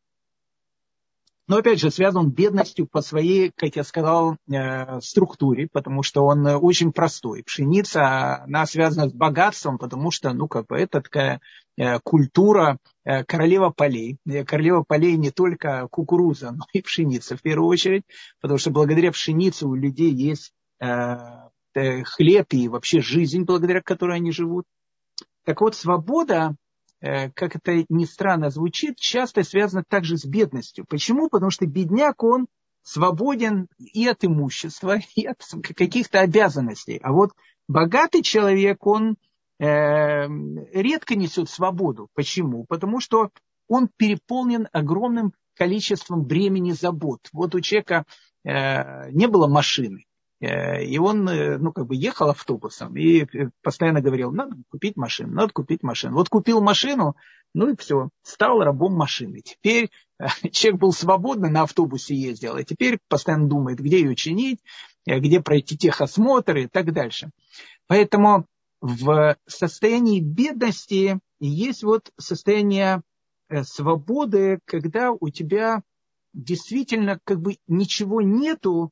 Но опять же, связан с бедностью по своей, как я сказал, э, структуре, потому что он очень простой. Пшеница, она связана с богатством, потому что, ну, как бы, это такая э, культура э, королева полей. Королева полей не только кукуруза, но и пшеница в первую очередь, потому что благодаря пшенице у людей есть э, э, хлеб и вообще жизнь, благодаря которой они живут. Так вот, свобода, как это ни странно звучит, часто связано также с бедностью. Почему? Потому что бедняк, он свободен и от имущества, и от каких-то обязанностей. А вот богатый человек, он э, редко несет свободу. Почему? Потому что он переполнен огромным количеством бремени забот. Вот у человека э, не было машины, э, и он э, ну, как бы ехал автобусом и постоянно говорил, надо купить машину, надо купить машину. Вот купил машину, ну и все, стал рабом машины. Теперь э, человек был свободный, на автобусе ездил, а теперь постоянно думает, где ее чинить, э, где пройти техосмотр и так дальше. Поэтому в состоянии бедности есть вот состояние свободы, когда у тебя действительно как бы ничего нету,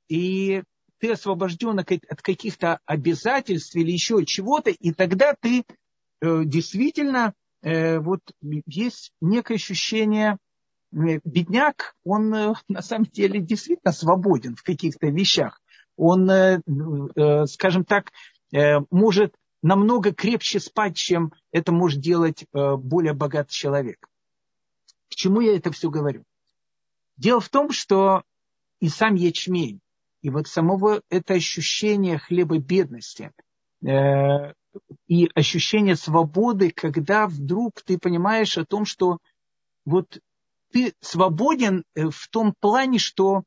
и ты освобожден от каких-то обязательств или еще чего-то, и тогда ты э, действительно, э, вот есть некое ощущение, э, бедняк, он э, на самом деле действительно свободен в каких-то вещах. Он, э, э, скажем так, э, может намного крепче спать, чем это может делать э, более богатый человек. К чему я это все говорю? Дело в том, что и сам ячмень, и вот самого это ощущение хлебобедности, э, и ощущение свободы, когда вдруг ты понимаешь о том, что вот ты свободен в том плане, что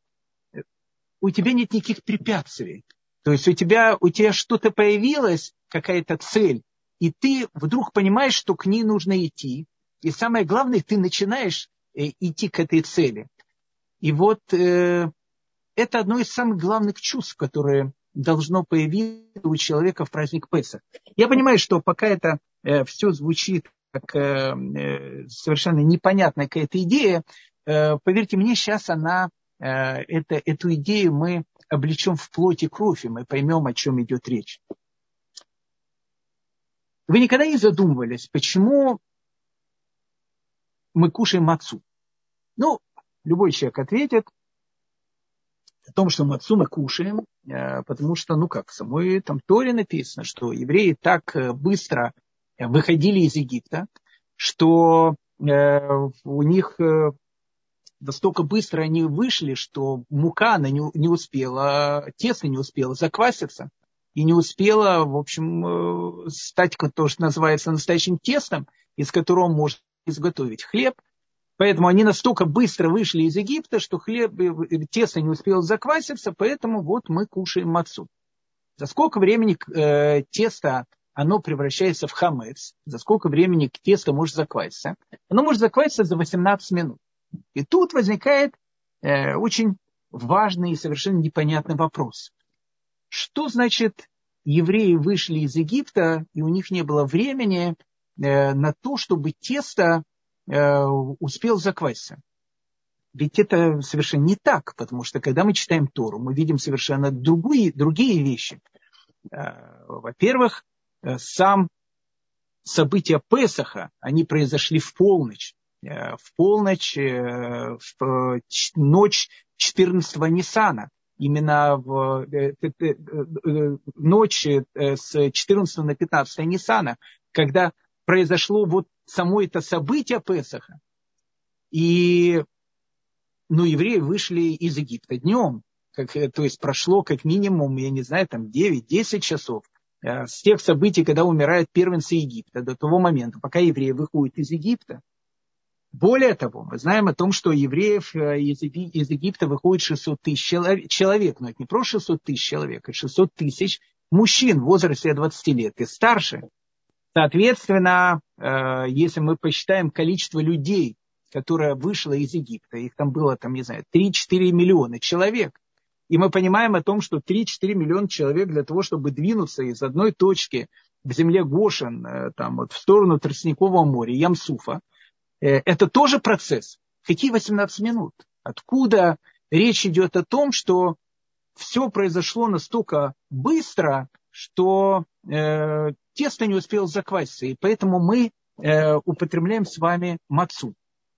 у тебя нет никаких препятствий. То есть у тебя, у тебя что-то появилось, какая-то цель, и ты вдруг понимаешь, что к ней нужно идти. И самое главное, ты начинаешь э, идти к этой цели. И вот э, это одно из самых главных чувств, которое должно появиться у человека в праздник Песах. Я понимаю, что пока это э, все звучит как э, э, совершенно непонятная какая-то идея, э, поверьте мне, сейчас она, э, это, эту идею мы облечем в плоть и кровь, и мы поймем, о чем идет речь. Вы никогда не задумывались, почему мы кушаем мацу? Ну, любой человек ответит о том, что мацу мы кушаем, потому что, ну как, в самой там Торе написано, что евреи так быстро выходили из Египта, что у них настолько быстро они вышли, что мука она не, не успела, тесто не успело закваситься, и не успела, в общем, стать то, что называется настоящим тестом, из которого можно изготовить хлеб. Поэтому они настолько быстро вышли из Египта, что хлеб, тесто не успело закваситься, поэтому вот мы кушаем мацу. За сколько времени э, тесто оно превращается в хамец, за сколько времени тесто может закваситься? Оно может закваситься за восемнадцать минут. И тут возникает э, очень важный и совершенно непонятный вопрос. Что значит, евреи вышли из Египта, и у них не было времени э, на то, чтобы тесто э, успело закваситься? Ведь это совершенно не так, потому что когда мы читаем Тору, мы видим совершенно другие, другие вещи. Э, во-первых, э, сам события Песаха, они произошли в полночь. В полночь, в ночь четырнадцатого Ниссана, именно в ночь с четырнадцатого на пятнадцатое Ниссана, когда произошло вот само это событие Песаха. И ну, евреи вышли из Египта днем, как, то есть прошло как минимум, я не знаю, там девять-десять часов с тех событий, когда умирают первенцы Египта, до того момента, пока евреи выходят из Египта. Более того, мы знаем о том, что евреев из Египта выходит шестьсот тысяч человек. Но это не просто шестьсот тысяч человек, это шестьсот тысяч мужчин в возрасте двадцати лет и старше. Соответственно, если мы посчитаем количество людей, которое вышло из Египта, их там было, там, не знаю, три-четыре миллиона человек. И мы понимаем о том, что три-четыре миллиона человек для того, чтобы двинуться из одной точки к земле Гошен, там, вот, в сторону Тростникового моря, Ям-Суфа, это тоже процесс. Какие восемнадцать минут? Откуда речь идет о том, что все произошло настолько быстро, что э, тесто не успело закваситься, и поэтому мы э, употребляем с вами мацу.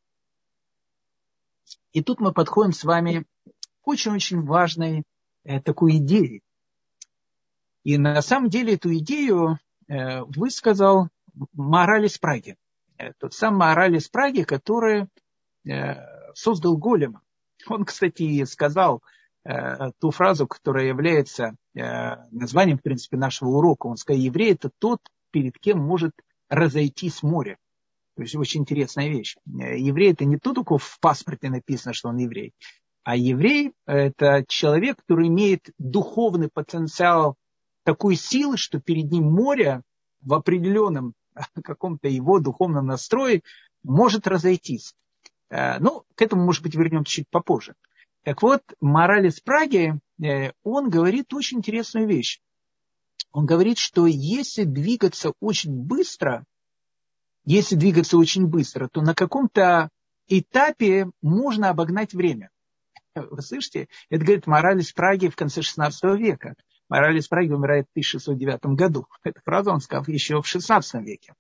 И тут мы подходим с вами к очень-очень важной э, такой идее. И на самом деле эту идею э, высказал Маораль из Праги. Тот самый Маораль из Праги, который э, создал Голема. Он, кстати, сказал э, ту фразу, которая является э, названием, в принципе, нашего урока. Он сказал: еврей – это тот, перед кем может разойтись море. То есть очень интересная вещь. Еврей – это не тот, у кого в паспорте написано, что он еврей. А еврей – это человек, который имеет духовный потенциал такой силы, что перед ним море в определенном каком-то его духовном настрое может разойтись. Ну, к этому, может быть, вернемся чуть попозже. Так вот, Мораль из Праги, он говорит очень интересную вещь. Он говорит, что если двигаться очень быстро, если двигаться очень быстро, то на каком-то этапе можно обогнать время. Вы слышите? Это говорит Мораль из Праги в конце шестнадцатого века. Мораль из Праги умирает в тысяча шестьсот девятом году. Эту фразу он сказал еще в шестнадцатом веке.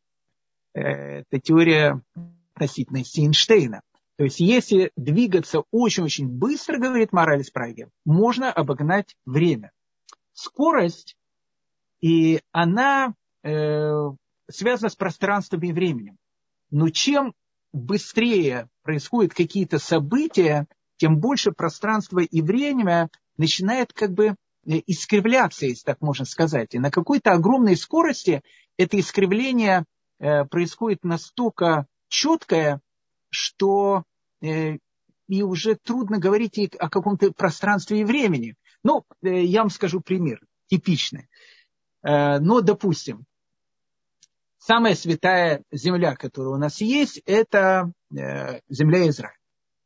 Это теория относительности Эйнштейна. То есть, если двигаться очень-очень быстро, говорит Мораль из Праги, можно обогнать время. Скорость, и она э, связана с пространством и временем. Но чем быстрее происходят какие-то события, тем больше пространство и время начинает как бы искривляться, если так можно сказать. И на какой-то огромной скорости это искривление э, происходит настолько четкое, что э, и уже трудно говорить и о каком-то пространстве и времени. Ну, э, я вам скажу пример, типичный. Э, но, допустим, самая святая земля, которая у нас есть, это э, земля Израиля.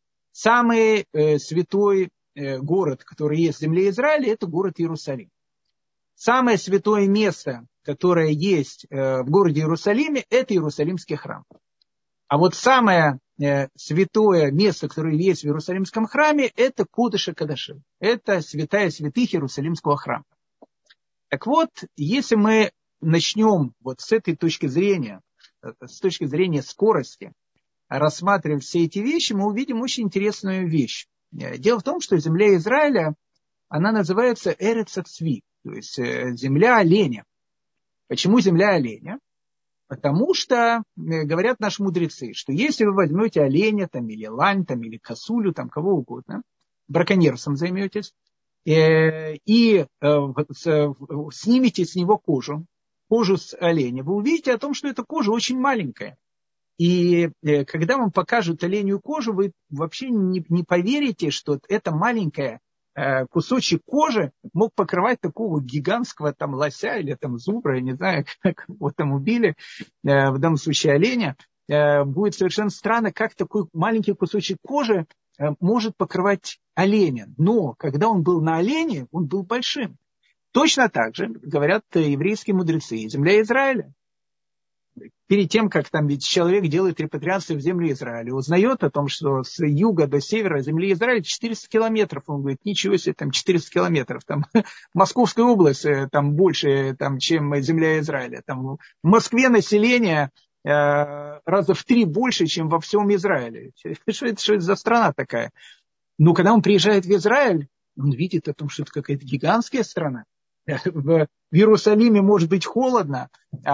Самый э, святой э, город, который есть в земле Израиля, это город Иерусалим. Самое святое место, которое есть э, в городе Иерусалиме, это Иерусалимский храм. А вот самое э, святое место, которое есть в Иерусалимском храме, это Кодеш а-Кодашим. Это святая святых Иерусалимского храма. Так вот, если мы начнем вот с этой точки зрения, с точки зрения скорости, рассматривать все эти вещи, мы увидим очень интересную вещь. Дело в том, что земля Израиля, она называется Эрец ацви, то есть земля оленя. Почему земля оленя? Потому что, говорят наши мудрецы, что если вы возьмете оленя, там, или лань, там, или косулю, там, кого угодно, браконьерством займетесь, э, и э, с, снимете с него кожу, кожу с оленя, вы увидите о том, что эта кожа очень маленькая. И э, когда вам покажут оленью кожу, вы вообще не, не поверите, что эта маленькая кусочек кожи мог покрывать такого гигантского там лося или там зубра, я не знаю, как его там убили, в данном случае оленя. Будет совершенно странно, как такой маленький кусочек кожи может покрывать оленя. Но когда он был на олене, он был большим. Точно так же говорят еврейские мудрецы, земля Израиля. Перед тем, как там ведь человек делает репатриацию в землю Израиля, узнает о том, что с юга до севера земли Израиля четыреста километров. Он говорит, ничего себе, там четыреста километров. Там Московская область там больше, там, чем земля Израиля. Там в Москве население э, раза в три больше, чем во всем Израиле. Что это, что это за страна такая? Но когда он приезжает в Израиль, он видит о том, что это какая-то гигантская страна. В Иерусалиме может быть холодно,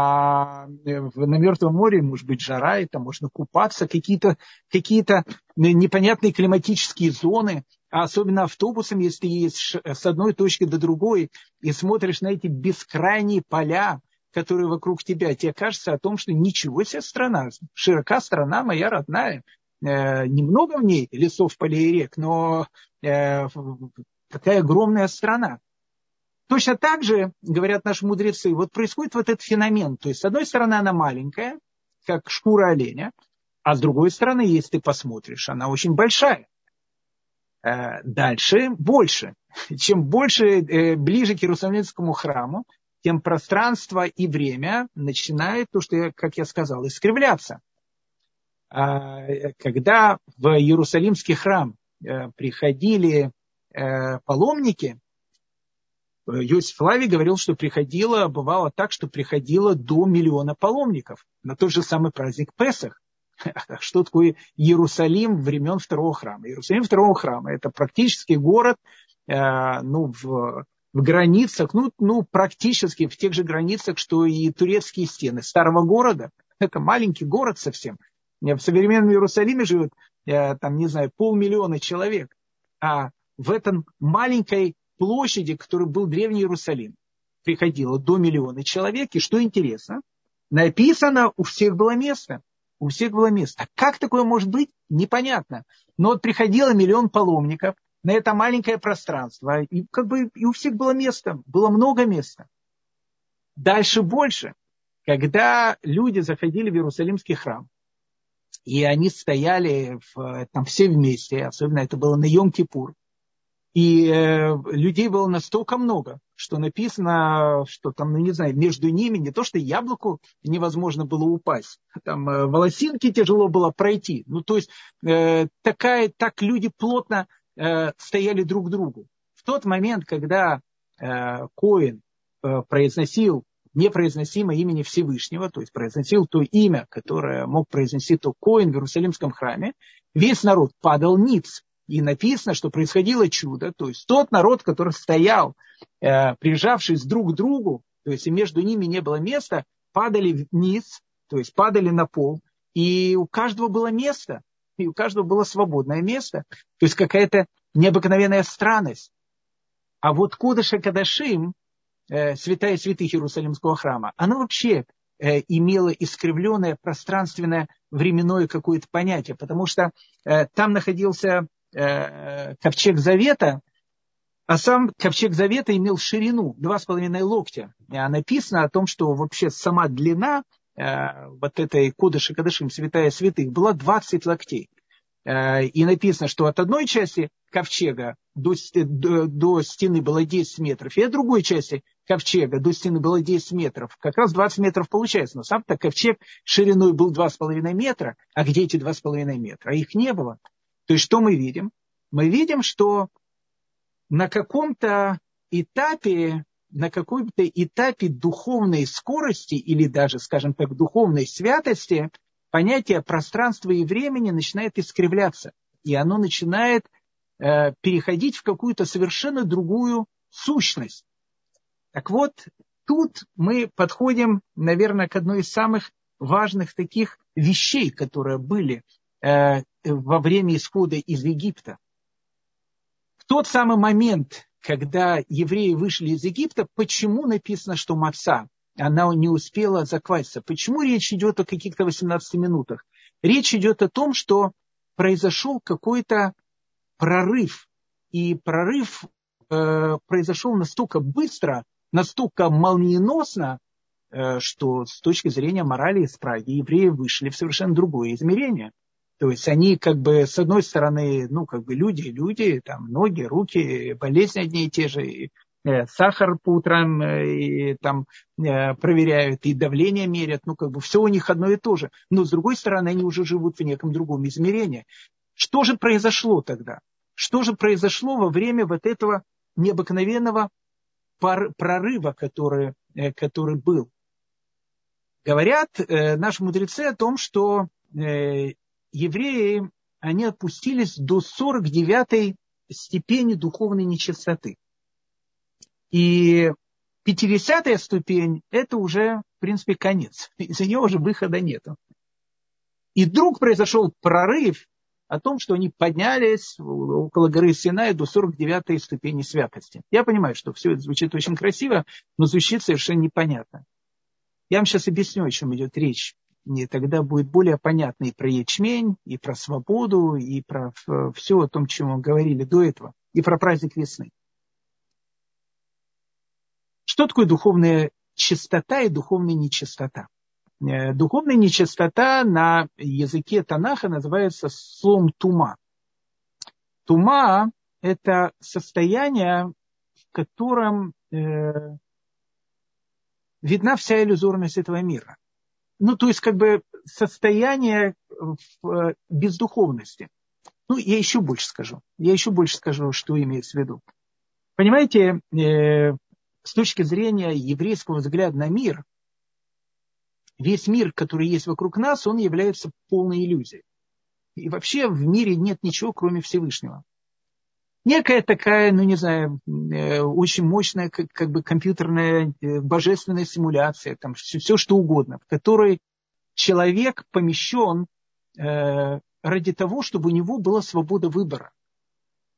а на Мертвом море может быть жара, и там можно купаться, какие-то, какие-то непонятные климатические зоны, а особенно автобусом, если едешь с одной точки до другой и смотришь на эти бескрайние поля, которые вокруг тебя, тебе кажется о том, что ничего себе страна, широка страна моя родная, э, немного в ней лесов, полей и рек, но э, такая огромная страна. Точно так же, говорят наши мудрецы, вот происходит вот этот феномен. То есть, с одной стороны, она маленькая, как шкура оленя, а с другой стороны, если ты посмотришь, она очень большая. Дальше больше. Чем больше, ближе к Иерусалимскому храму, тем пространство и время начинает, то, что, я, как я сказал, искривляться. Когда в Иерусалимский храм приходили паломники, Иосиф Флавий говорил, что приходило, бывало так, что приходило до миллиона паломников на тот же самый праздник Песах. Что такое Иерусалим времен второго храма? Иерусалим второго храма – это практически город э, ну, в, в границах, ну, ну, практически в тех же границах, что и турецкие стены старого города. Это маленький город совсем. В современном Иерусалиме живет, э, там, не знаю, полмиллиона человек. а в этом маленькой площади, которой был Древний Иерусалим, приходило до миллиона человек. И что интересно, написано, у всех было место. У всех было место. Как такое может быть? Непонятно. Но вот приходило миллион паломников на это маленькое пространство, и как бы и у всех было место, было много места. Дальше больше. Когда люди заходили в Иерусалимский храм, и они стояли в, там все вместе, особенно это было на Йом-Кипур, и э, людей было настолько много, что написано, что там, ну не знаю, между ними не то, что яблоку невозможно было упасть, там э, волосинки тяжело было пройти. Ну то есть э, такая, так люди плотно э, стояли друг к другу. В тот момент, когда э, Коэн э, произносил непроизносимое имени Всевышнего, то есть произносил то имя, которое мог произнести то Коэн в Иерусалимском храме, весь народ падал ниц. И написано, что происходило чудо. То есть тот народ, который стоял, э, прижавшись друг к другу, то есть и между ними не было места, падали вниз, то есть падали на пол. И у каждого было место, и у каждого было свободное место. То есть какая-то необыкновенная странность. А вот Кодеш Кадашим, э, святая святых Иерусалимского храма, она вообще э, имела искривленное пространственное временное какое-то понятие. Потому что э, там находился ковчег Завета, а сам ковчег Завета имел ширину два с половиной локтя. А написано о том, что вообще сама длина э, вот этой Кодеш Кадашим, святая святых, была двадцать локтей. Э, и написано, что от одной части ковчега до, до, до стены было десять метров, и от другой части ковчега до стены было десять метров. Как раз двадцать метров получается. Но сам-то ковчег шириной был два с половиной метра, а где эти два с половиной метра? А их не было. То есть что мы видим? Мы видим, что на каком-то этапе, на каком-то этапе духовной скорости или даже, скажем так, духовной святости понятие пространства и времени начинает искривляться. И оно начинает э, переходить в какую-то совершенно другую сущность. Так вот, тут мы подходим, наверное, к одной из самых важных таких вещей, которые были во время исхода из Египта. В тот самый момент, когда евреи вышли из Египта, почему написано, что маца, она не успела закваситься? Почему речь идет о каких-то восемнадцати минутах? Речь идет о том, что произошел какой-то прорыв. И прорыв э, произошел настолько быстро, настолько молниеносно, э, что с точки зрения морали и справи евреи вышли в совершенно другое измерение. То есть они как бы с одной стороны, ну как бы люди, люди, там ноги, руки, болезни одни и те же, и, э, сахар по утрам э, и, там, э, проверяют, и давление мерят, ну как бы все у них одно и то же. Но с другой стороны они уже живут в неком другом измерении. Что же произошло тогда? Что же произошло во время вот этого необыкновенного прорыва, который, э, который был? Говорят э, наши мудрецы о том, что э, евреи, они опустились до сорок девятой степени духовной нечистоты. И пятидесятая ступень – это уже, в принципе, конец. Из нее уже выхода нету. И вдруг произошел прорыв о том, что они поднялись около горы Синай до сорок девятой ступени святости. Я понимаю, что все это звучит очень красиво, но звучит совершенно непонятно. Я вам сейчас объясню, о чем идет речь. И тогда будет более понятно и про ячмень, и про свободу, и про все о том, чем мы говорили до этого, и про праздник весны. Что такое духовная чистота и духовная нечистота? Духовная нечистота на языке Танаха называется словом тума. Тума – это состояние, в котором э, видна вся иллюзорность этого мира. Ну, то есть, как бы, состояние в бездуховности. Ну, я еще больше скажу. Я еще больше скажу, что имеется в виду. Понимаете, э, с точки зрения еврейского взгляда на мир, весь мир, который есть вокруг нас, он является полной иллюзией. И вообще в мире нет ничего, кроме Всевышнего. Некая такая, ну не знаю, очень мощная как, как бы компьютерная божественная симуляция, там все, все что угодно, в которой человек помещен э, ради того, чтобы у него была свобода выбора.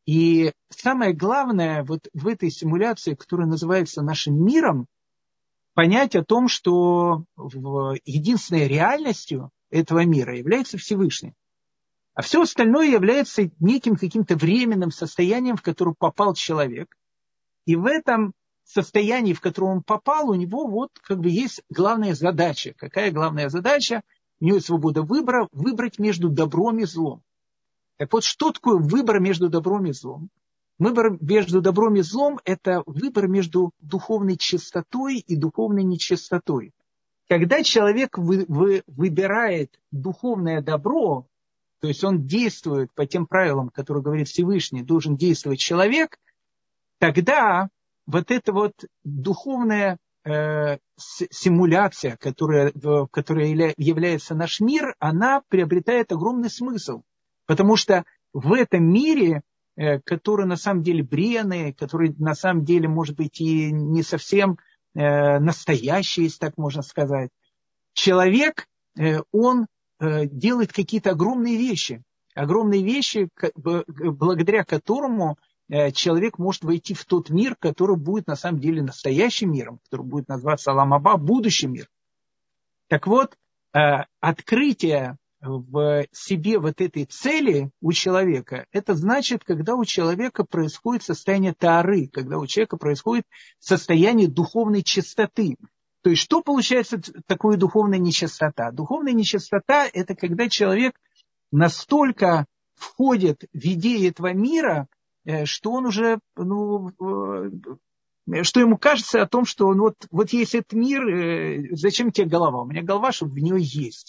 И самое главное вот в этой симуляции, которая называется нашим миром, понять о том, что единственной реальностью этого мира является Всевышний. А все остальное является неким каким-то временным состоянием, в которое попал человек. И в этом состоянии, в которое он попал, у него вот как бы есть главная задача. Какая главная задача? У него есть свобода выбора, выбрать между добром и злом. Так вот, что такое выбор между добром и злом? Выбор между добром и злом – это выбор между духовной чистотой и духовной нечистотой. Когда человек вы, вы, выбирает духовное добро, то есть он действует по тем правилам, которые говорит Всевышний, должен действовать человек, тогда вот эта вот духовная э, симуляция, которая, которая является наш мир, она приобретает огромный смысл. Потому что в этом мире, э, который на самом деле бренный, который на самом деле может быть и не совсем э, настоящий, если так можно сказать, человек, э, он э, делает какие-то огромные вещи. Огромные вещи, благодаря которому человек может войти в тот мир, который будет на самом деле настоящим миром, который будет называться Олам Аба, будущий мир. Так вот, открытие в себе вот этой цели у человека, это значит, когда у человека происходит состояние таары, когда у человека происходит состояние духовной чистоты. То есть, что получается такое духовная нечистота? Духовная нечистота – это когда человек настолько входит в идеи этого мира, что он уже, ну, что ему кажется о том, что ну, вот, вот есть этот мир, зачем тебе голова? У меня голова, чтобы в нее есть.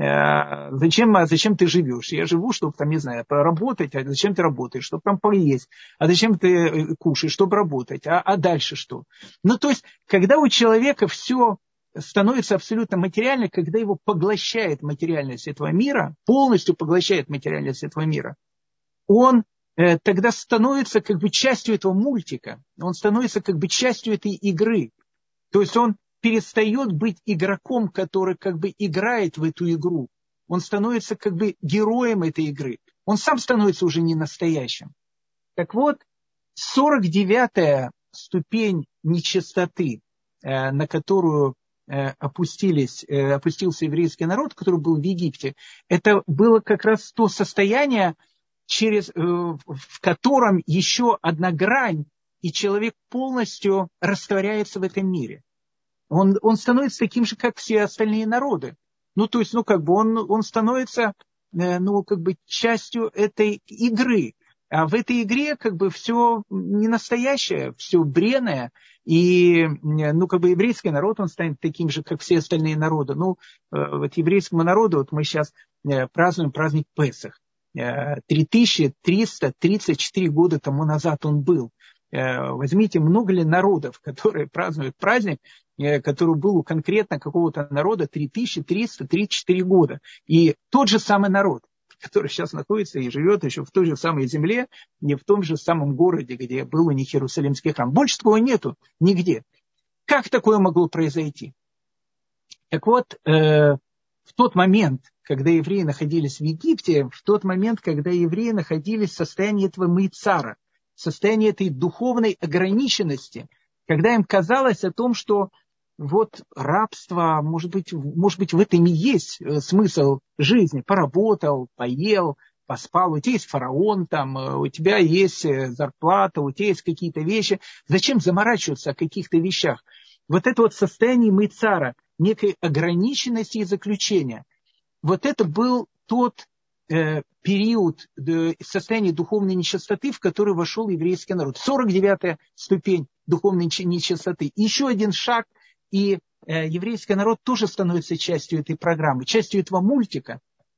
Зачем, зачем ты живешь? Я живу, чтобы там, не знаю, поработать, а зачем ты работаешь? Чтобы там поесть. А зачем ты кушаешь? Чтобы работать. А, а дальше что? Ну, то есть, когда у человека все становится абсолютно материально, когда его поглощает материальность этого мира, полностью поглощает материальность этого мира, он тогда становится как бы частью этого мультика, он становится как бы частью этой игры. То есть он перестает быть игроком, который как бы играет в эту игру. Он становится как бы героем этой игры. Он сам становится уже не настоящим. Так вот, сорок девятая ступень нечистоты, на которую опустились, опустился еврейский народ, который был в Египте, это было как раз то состояние, через, в котором еще одна грань, и человек полностью растворяется в этом мире. Он, он становится таким же, как все остальные народы. Ну, то есть, ну, как бы он, он становится, ну, как бы частью этой игры. А в этой игре, как бы, все не настоящее, все бренное. И, ну, как бы, еврейский народ, он станет таким же, как все остальные народы. Ну, вот еврейскому народу, вот мы сейчас празднуем праздник Песах. три тысячи триста тридцать четыре года тому назад он был. Возьмите, много ли народов, которые празднуют праздник, который был у конкретно какого-то народа три тысячи триста тридцать четыре года. И тот же самый народ, который сейчас находится и живет еще в той же самой земле, не в том же самом городе, где был у них Иерусалимский храм. Больше такого нету нигде. Как такое могло произойти? Так вот, э, в тот момент, когда евреи находились в Египте, в тот момент, когда евреи находились в состоянии этого мейцара, в состоянии этой духовной ограниченности, когда им казалось о том, что вот рабство, может быть, может быть в этом и есть смысл жизни. Поработал, поел, поспал, у тебя есть фараон, там, у тебя есть зарплата, у тебя есть какие-то вещи. Зачем заморачиваться о каких-то вещах? Вот это вот состояние мейцара, некой ограниченности и заключения. Вот это был тот э, период э, состояния духовной нечистоты, в который вошел еврейский народ. сорок девятая ступень духовной нечистоты. Еще один шаг, и э, еврейский народ тоже становится частью этой программы, частью этого мультика.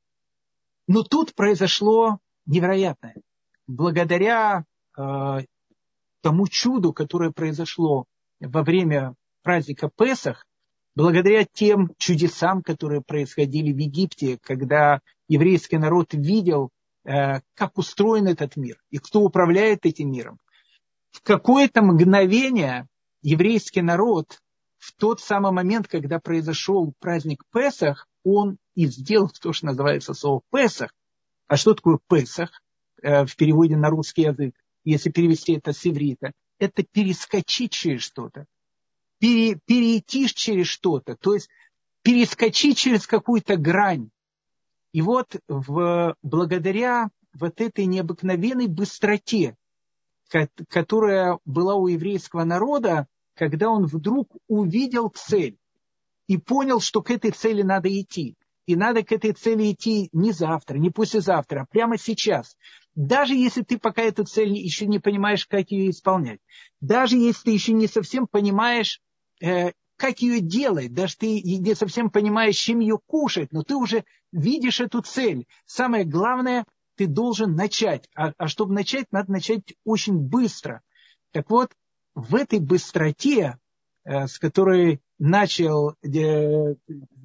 Но тут произошло невероятное. Благодаря э, тому чуду, которое произошло во время праздника Песах, благодаря тем чудесам, которые происходили в Египте, когда еврейский народ видел, э, как устроен этот мир и кто управляет этим миром, в какое-то мгновение еврейский народ, в тот самый момент, когда произошел праздник Песах, он и сделал то, что называется слово Песах. А что такое Песах э, в переводе на русский язык? если перевести это с иврита, это перескочить через что-то, пере, перейти через что-то, то есть перескочить через какую-то грань. И вот в, благодаря вот этой необыкновенной быстроте, которая была у еврейского народа, когда он вдруг увидел цель и понял, что к этой цели надо идти. И надо к этой цели идти не завтра, не послезавтра, а прямо сейчас. Даже если ты пока эту цель еще не понимаешь, как ее исполнять. Даже если ты еще не совсем понимаешь, э, как ее делать. Даже ты не совсем понимаешь, чем ее кушать. Но ты уже видишь эту цель. Самое главное, ты должен начать. А, а чтобы начать, надо начать очень быстро. Так вот, в этой быстроте, э, с которой начал, э,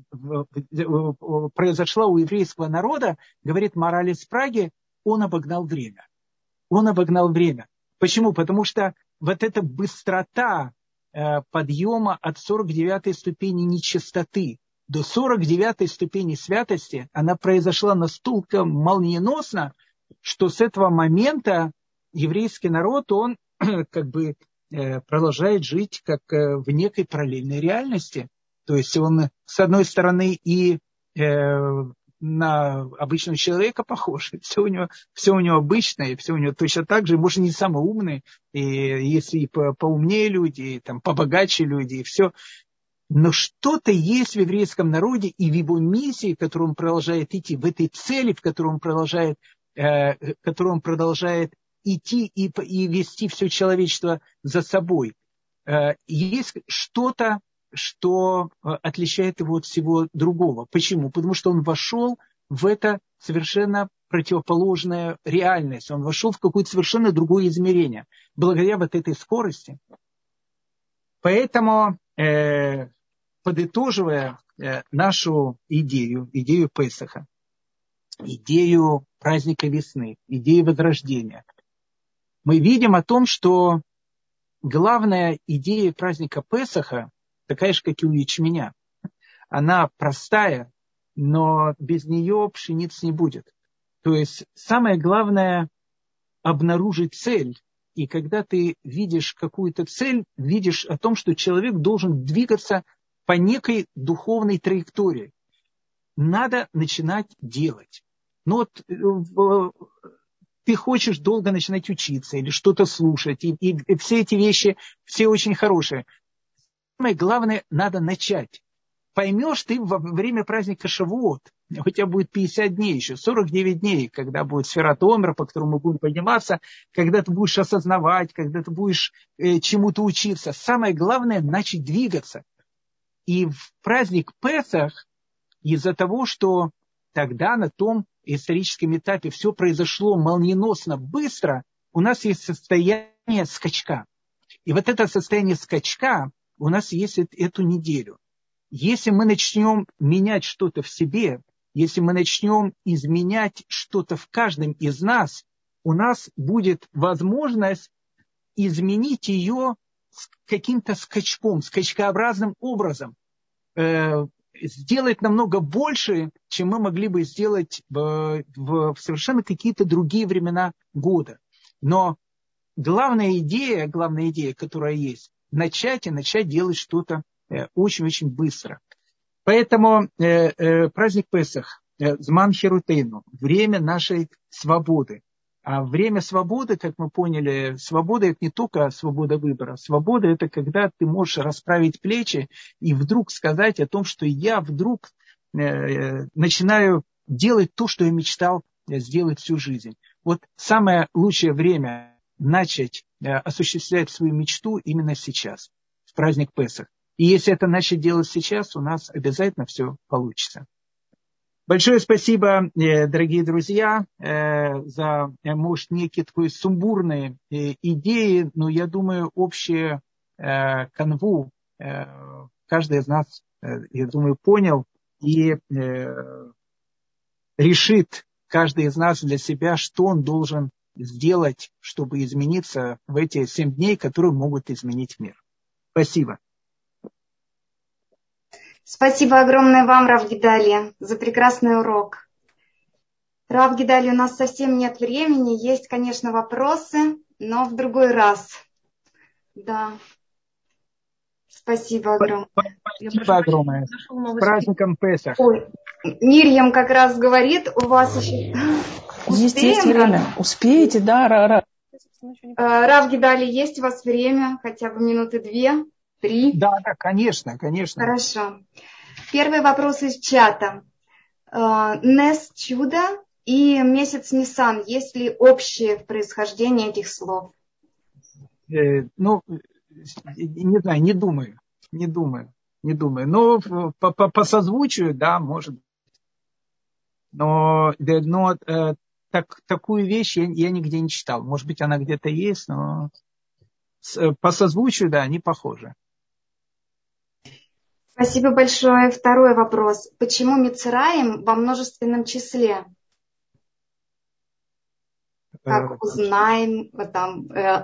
произошла у еврейского народа, говорит Мораль из Праги, он обогнал время. Он обогнал время. Почему? Потому что вот эта быстрота э, подъема от сорок девятой ступени нечистоты до сорок девятой ступени святости, она произошла настолько молниеносно, что с этого момента еврейский народ, он как бы э, продолжает жить как э, в некой параллельной реальности. То есть он, с одной стороны, и э, на обычного человека похож, все у него, все у него обычное, все у него точно так же, может, не самый умный, и если и по, поумнее люди, и там, побогаче люди, и все. Но что-то есть в еврейском народе и в его миссии, в которую он продолжает идти, в этой цели, в которую он продолжает, э, в которую он продолжает идти и, и вести все человечество за собой. Э, есть что-то, что отличает его от всего другого. Почему? Потому что он вошел в это совершенно противоположная реальность. Он вошел в какое-то совершенно другое измерение. Благодаря вот этой скорости. Поэтому, э, подытоживая э, нашу идею, идею Песаха, идею праздника весны, идею возрождения, мы видим о том, что главная идея праздника Песаха, такая же, как и у ячменя, она простая, но без нее пшениц не будет. То есть самое главное обнаружить цель. И когда ты видишь какую-то цель, видишь о том, что человек должен двигаться по некой духовной траектории. Надо начинать делать. Ну вот ты хочешь долго начинать учиться или что-то слушать, и, и, и все эти вещи, все очень хорошие. Самое главное, надо начать. Поймешь ты во время праздника Шавуот, у тебя будет пятьдесят дней еще, сорок девять дней, когда будет сферат омер, по которому мы будем подниматься, когда ты будешь осознавать, когда ты будешь э, чему-то учиться. Самое главное, начать двигаться. И в праздник Песах, из-за того, что тогда на том историческом этапе все произошло молниеносно, быстро, у нас есть состояние скачка. И вот это состояние скачка у нас есть эту неделю. Если мы начнем менять что-то в себе, если мы начнем изменять что-то в каждом из нас, у нас будет возможность изменить ее с каким-то скачком, скачкообразным образом, э, сделать намного больше, чем мы могли бы сделать в, в, в совершенно какие-то другие времена года. Но главная идея, главная идея, которая есть, начать и начать делать что-то очень-очень быстро. Поэтому э, э, праздник Песах, э, Зман Херутейну, время нашей свободы. А время свободы, как мы поняли, свобода – это не только свобода выбора. Свобода – это когда ты можешь расправить плечи и вдруг сказать о том, что я вдруг э, начинаю делать то, что я мечтал сделать всю жизнь. Вот самое лучшее время начать э, осуществлять свою мечту именно сейчас, в праздник Песах. И если это начать делать сейчас, у нас обязательно все получится. Большое спасибо, дорогие друзья, за, может, некие такие сумбурные идеи, но я думаю, общую канву каждый из нас, я думаю, понял и решит каждый из нас для себя, что он должен сделать, чтобы измениться в эти семь дней, которые могут изменить мир. Спасибо. Спасибо огромное вам, Рав Гидалия, за прекрасный урок. Рав Гидалия, у нас совсем нет времени. Есть, конечно, вопросы. но в другой раз. Да. Спасибо огромное. Спасибо огромное. С праздником Песах. Ой, Мирьям как раз говорит, у вас еще... Есть, есть время. Успеете, да? Ра-ра. Рав Гидали, есть у вас время? Хотя бы минуты две, три? Да, да, конечно, конечно. Хорошо. Первый вопрос из чата. Нес чудо и месяц Нисан. Есть ли общее в происхождении этих слов? Э, ну, не знаю, не думаю. Не думаю. Не думаю. Но по, по, по созвучию, да, может. Но, но э, так, такую вещь я, я нигде не читал. Может быть, она где-то есть, но с, по созвучию, да, они похожи. Спасибо большое. Второй вопрос. Почему Мицраим во множественном числе? Как узнаем, вот там,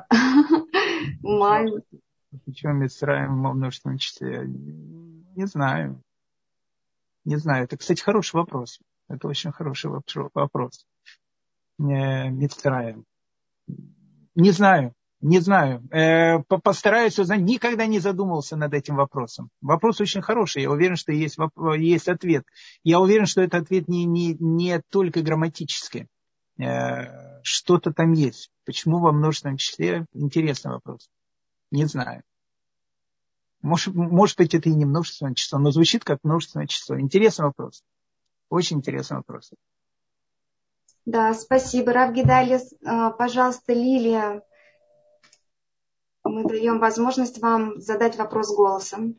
май. Почему Мицраим во множественном числе? Не знаю. Не знаю. Это, кстати, хороший вопрос. Это очень хороший вопрос. Мицраим. Не знаю. Не знаю. Э, постараюсь узнать. Никогда не задумывался над этим вопросом. Вопрос очень хороший. Я уверен, что есть, есть ответ. Я уверен, что этот ответ не, не, не только грамматический. Э, что-то там есть. Почему во множественном числе? Интересный вопрос. Не знаю. Может, может быть, это и не множественное число, но звучит как множественное число. Интересный вопрос. Очень интересный вопрос. Да, спасибо. Рав Гидали, пожалуйста, Лилия. Мы даем возможность вам задать вопрос голосом.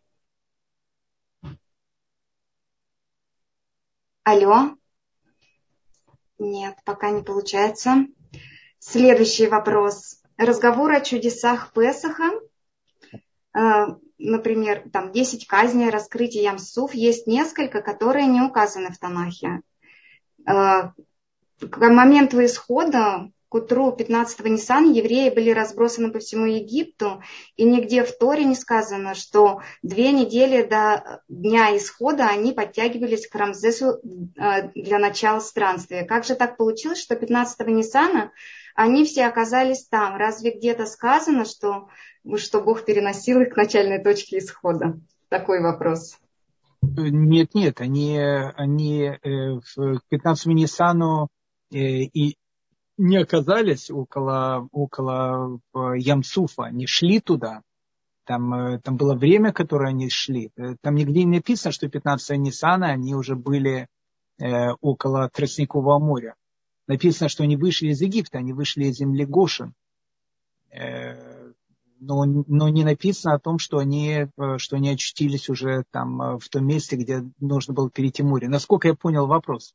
Алло? Нет, пока не получается. Следующий вопрос. Разговор о чудесах Песаха. Например, там десять казней, раскрытие Ям-Суф. Есть несколько, которые не указаны в Танахе. К моменту исхода, к утру пятнадцатого Ниссана, евреи были разбросаны по всему Египту, и нигде в Торе не сказано, что две недели до дня исхода они подтягивались к Рамзесу для начала странствия. Как же так получилось, что пятнадцатого Ниссана они все оказались там? Разве где-то сказано, что, что Бог переносил их к начальной точке исхода? Такой вопрос. Нет, нет, они, они к пятнадцатому Ниссану и не оказались около, около Ям-Суфа, они шли туда. Там, там было время, которое они шли. Там нигде не написано, что пятнадцатого Ниссана они уже были э, около Тростникового моря. Написано, что они вышли из Египта, они вышли из земли Гошен. Э, но, но не написано о том, что они, что они очутились уже там в том месте, где нужно было перейти море. Насколько я понял вопрос.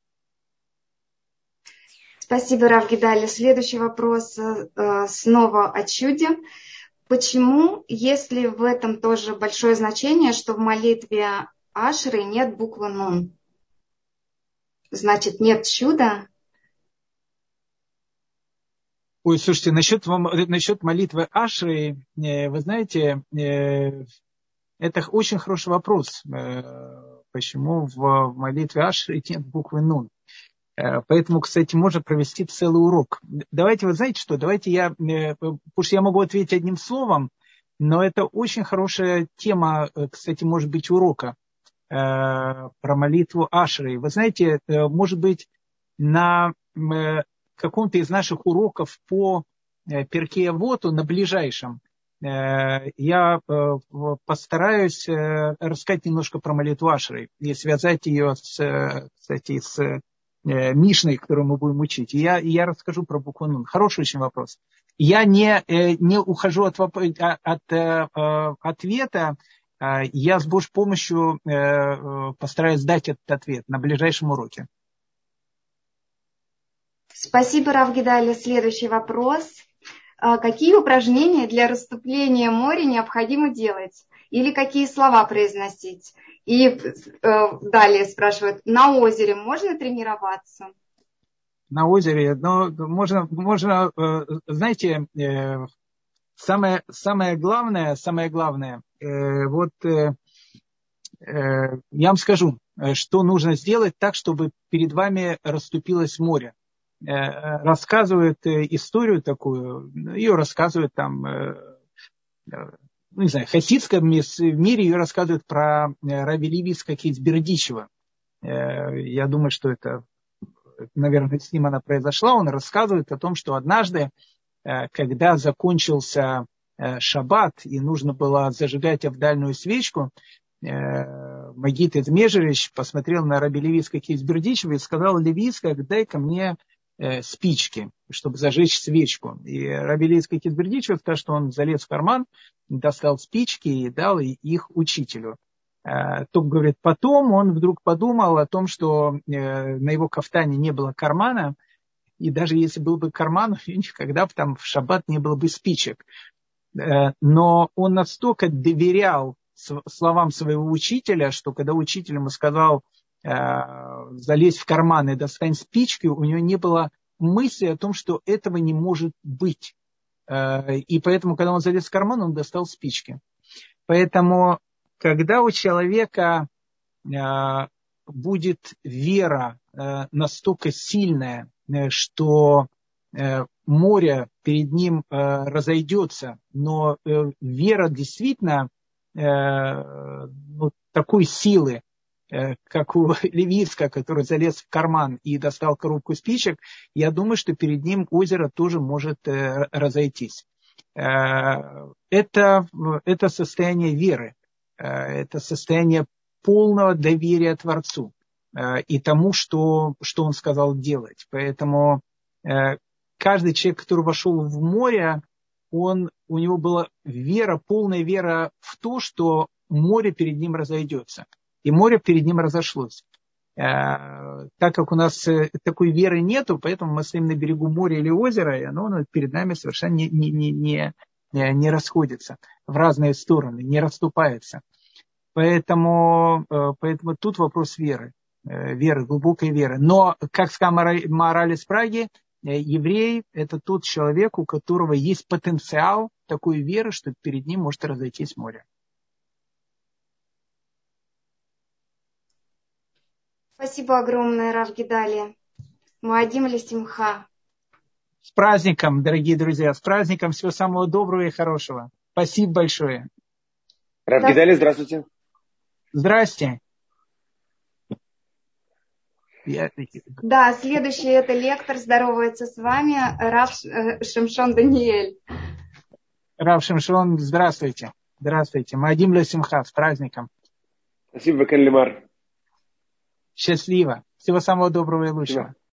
Спасибо, Рав Гидали. Следующий вопрос э, снова о чуде. Почему, если в этом тоже большое значение, что в молитве Ашры нет буквы Нун? Значит, нет чуда? Ой, слушайте, насчет, насчет молитвы Ашры, вы знаете, это очень хороший вопрос. Почему в молитве Ашры нет буквы Нун? Поэтому, кстати, можно провести целый урок. Давайте, вы знаете что, давайте я, потому что я могу ответить одним словом, но это очень хорошая тема, кстати, может быть, урока про молитву Ашры. Вы знаете, может быть, на каком-то из наших уроков по Перкей Авоту, на ближайшем, я постараюсь рассказать немножко про молитву Ашры и связать ее, с, кстати, с Мишной, которую мы будем учить. И я, и я расскажу про букву Нун. Хороший очень вопрос. Я не, не ухожу от, от, от ответа. Я с Божьей помощью постараюсь дать этот ответ на ближайшем уроке. Спасибо, Рав Гидали. Следующий вопрос. Какие упражнения для расступления моря необходимо делать? Или какие слова произносить? И э, далее спрашивают, на озере можно тренироваться? На озере, ну, можно, можно э, знаете, э, самое, самое главное, самое главное, э, вот э, э, я вам скажу, что нужно сделать так, чтобы перед вами расступилось море. рассказывают историю такую, ее рассказывают там, ну, не знаю, в хасидском мире ее рассказывают про раби Леви Ицхака из Бердичева. Я думаю, что это, наверное, с ним она произошла. Он рассказывает о том, что однажды, когда закончился шаббат и нужно было зажигать авдальную свечку, Магид из Межерич посмотрел на раби Леви Ицхака из Бердичева и сказал: Леви Ицхак, дай-ка мне спички, чтобы зажечь свечку. И раби Леви Ицхак из Бердичева сказал, что он залез в карман, достал спички и дал их учителю. Тот говорит, потом он вдруг подумал о том, что на его кафтане не было кармана, и даже если был бы карман, никогда бы там в шаббат не было бы спичек. Но он настолько доверял словам своего учителя, что когда учитель ему сказал залезть в карман и достань спички, у него не было мысли о том, что этого не может быть. И поэтому, когда он залез в карман, он достал спички. Поэтому, когда у человека будет вера настолько сильная, что море перед ним разойдется, но вера действительно ну, такой силы, как у Леви Ицхака, который залез в карман и достал коробку спичек, я думаю, что перед ним озеро тоже может разойтись. Это, это состояние веры, это состояние полного доверия Творцу и тому, что, что он сказал делать. Поэтому каждый человек, который вошел в море, он, у него была вера, полная вера в то, что море перед ним разойдется. И море перед ним разошлось. Так как у нас такой веры нету, поэтому мы стоим на берегу моря или озера, и оно перед нами совершенно не, не, не, не, не расходится в разные стороны, не расступается. Поэтому, поэтому тут вопрос веры, веры, глубокой веры. Но, как сказал Маораль из Праги, еврей – это тот человек, у которого есть потенциал такой веры, что перед ним может разойтись море. Спасибо огромное, Рав Гидалия. Муадим лесимха. С праздником, дорогие друзья, с праздником. Всего самого доброго и хорошего. Спасибо большое. Рав Гидалия, здравствуйте. Здрасте. Да, следующий это лектор здоровается с вами, Рав Шимшон Даниэль. Рав Шимшон, здравствуйте. Здравствуйте. Муадим лесимха, с праздником. Спасибо, Бекен Лемар. Счастливо. Всего самого доброго и лучшего.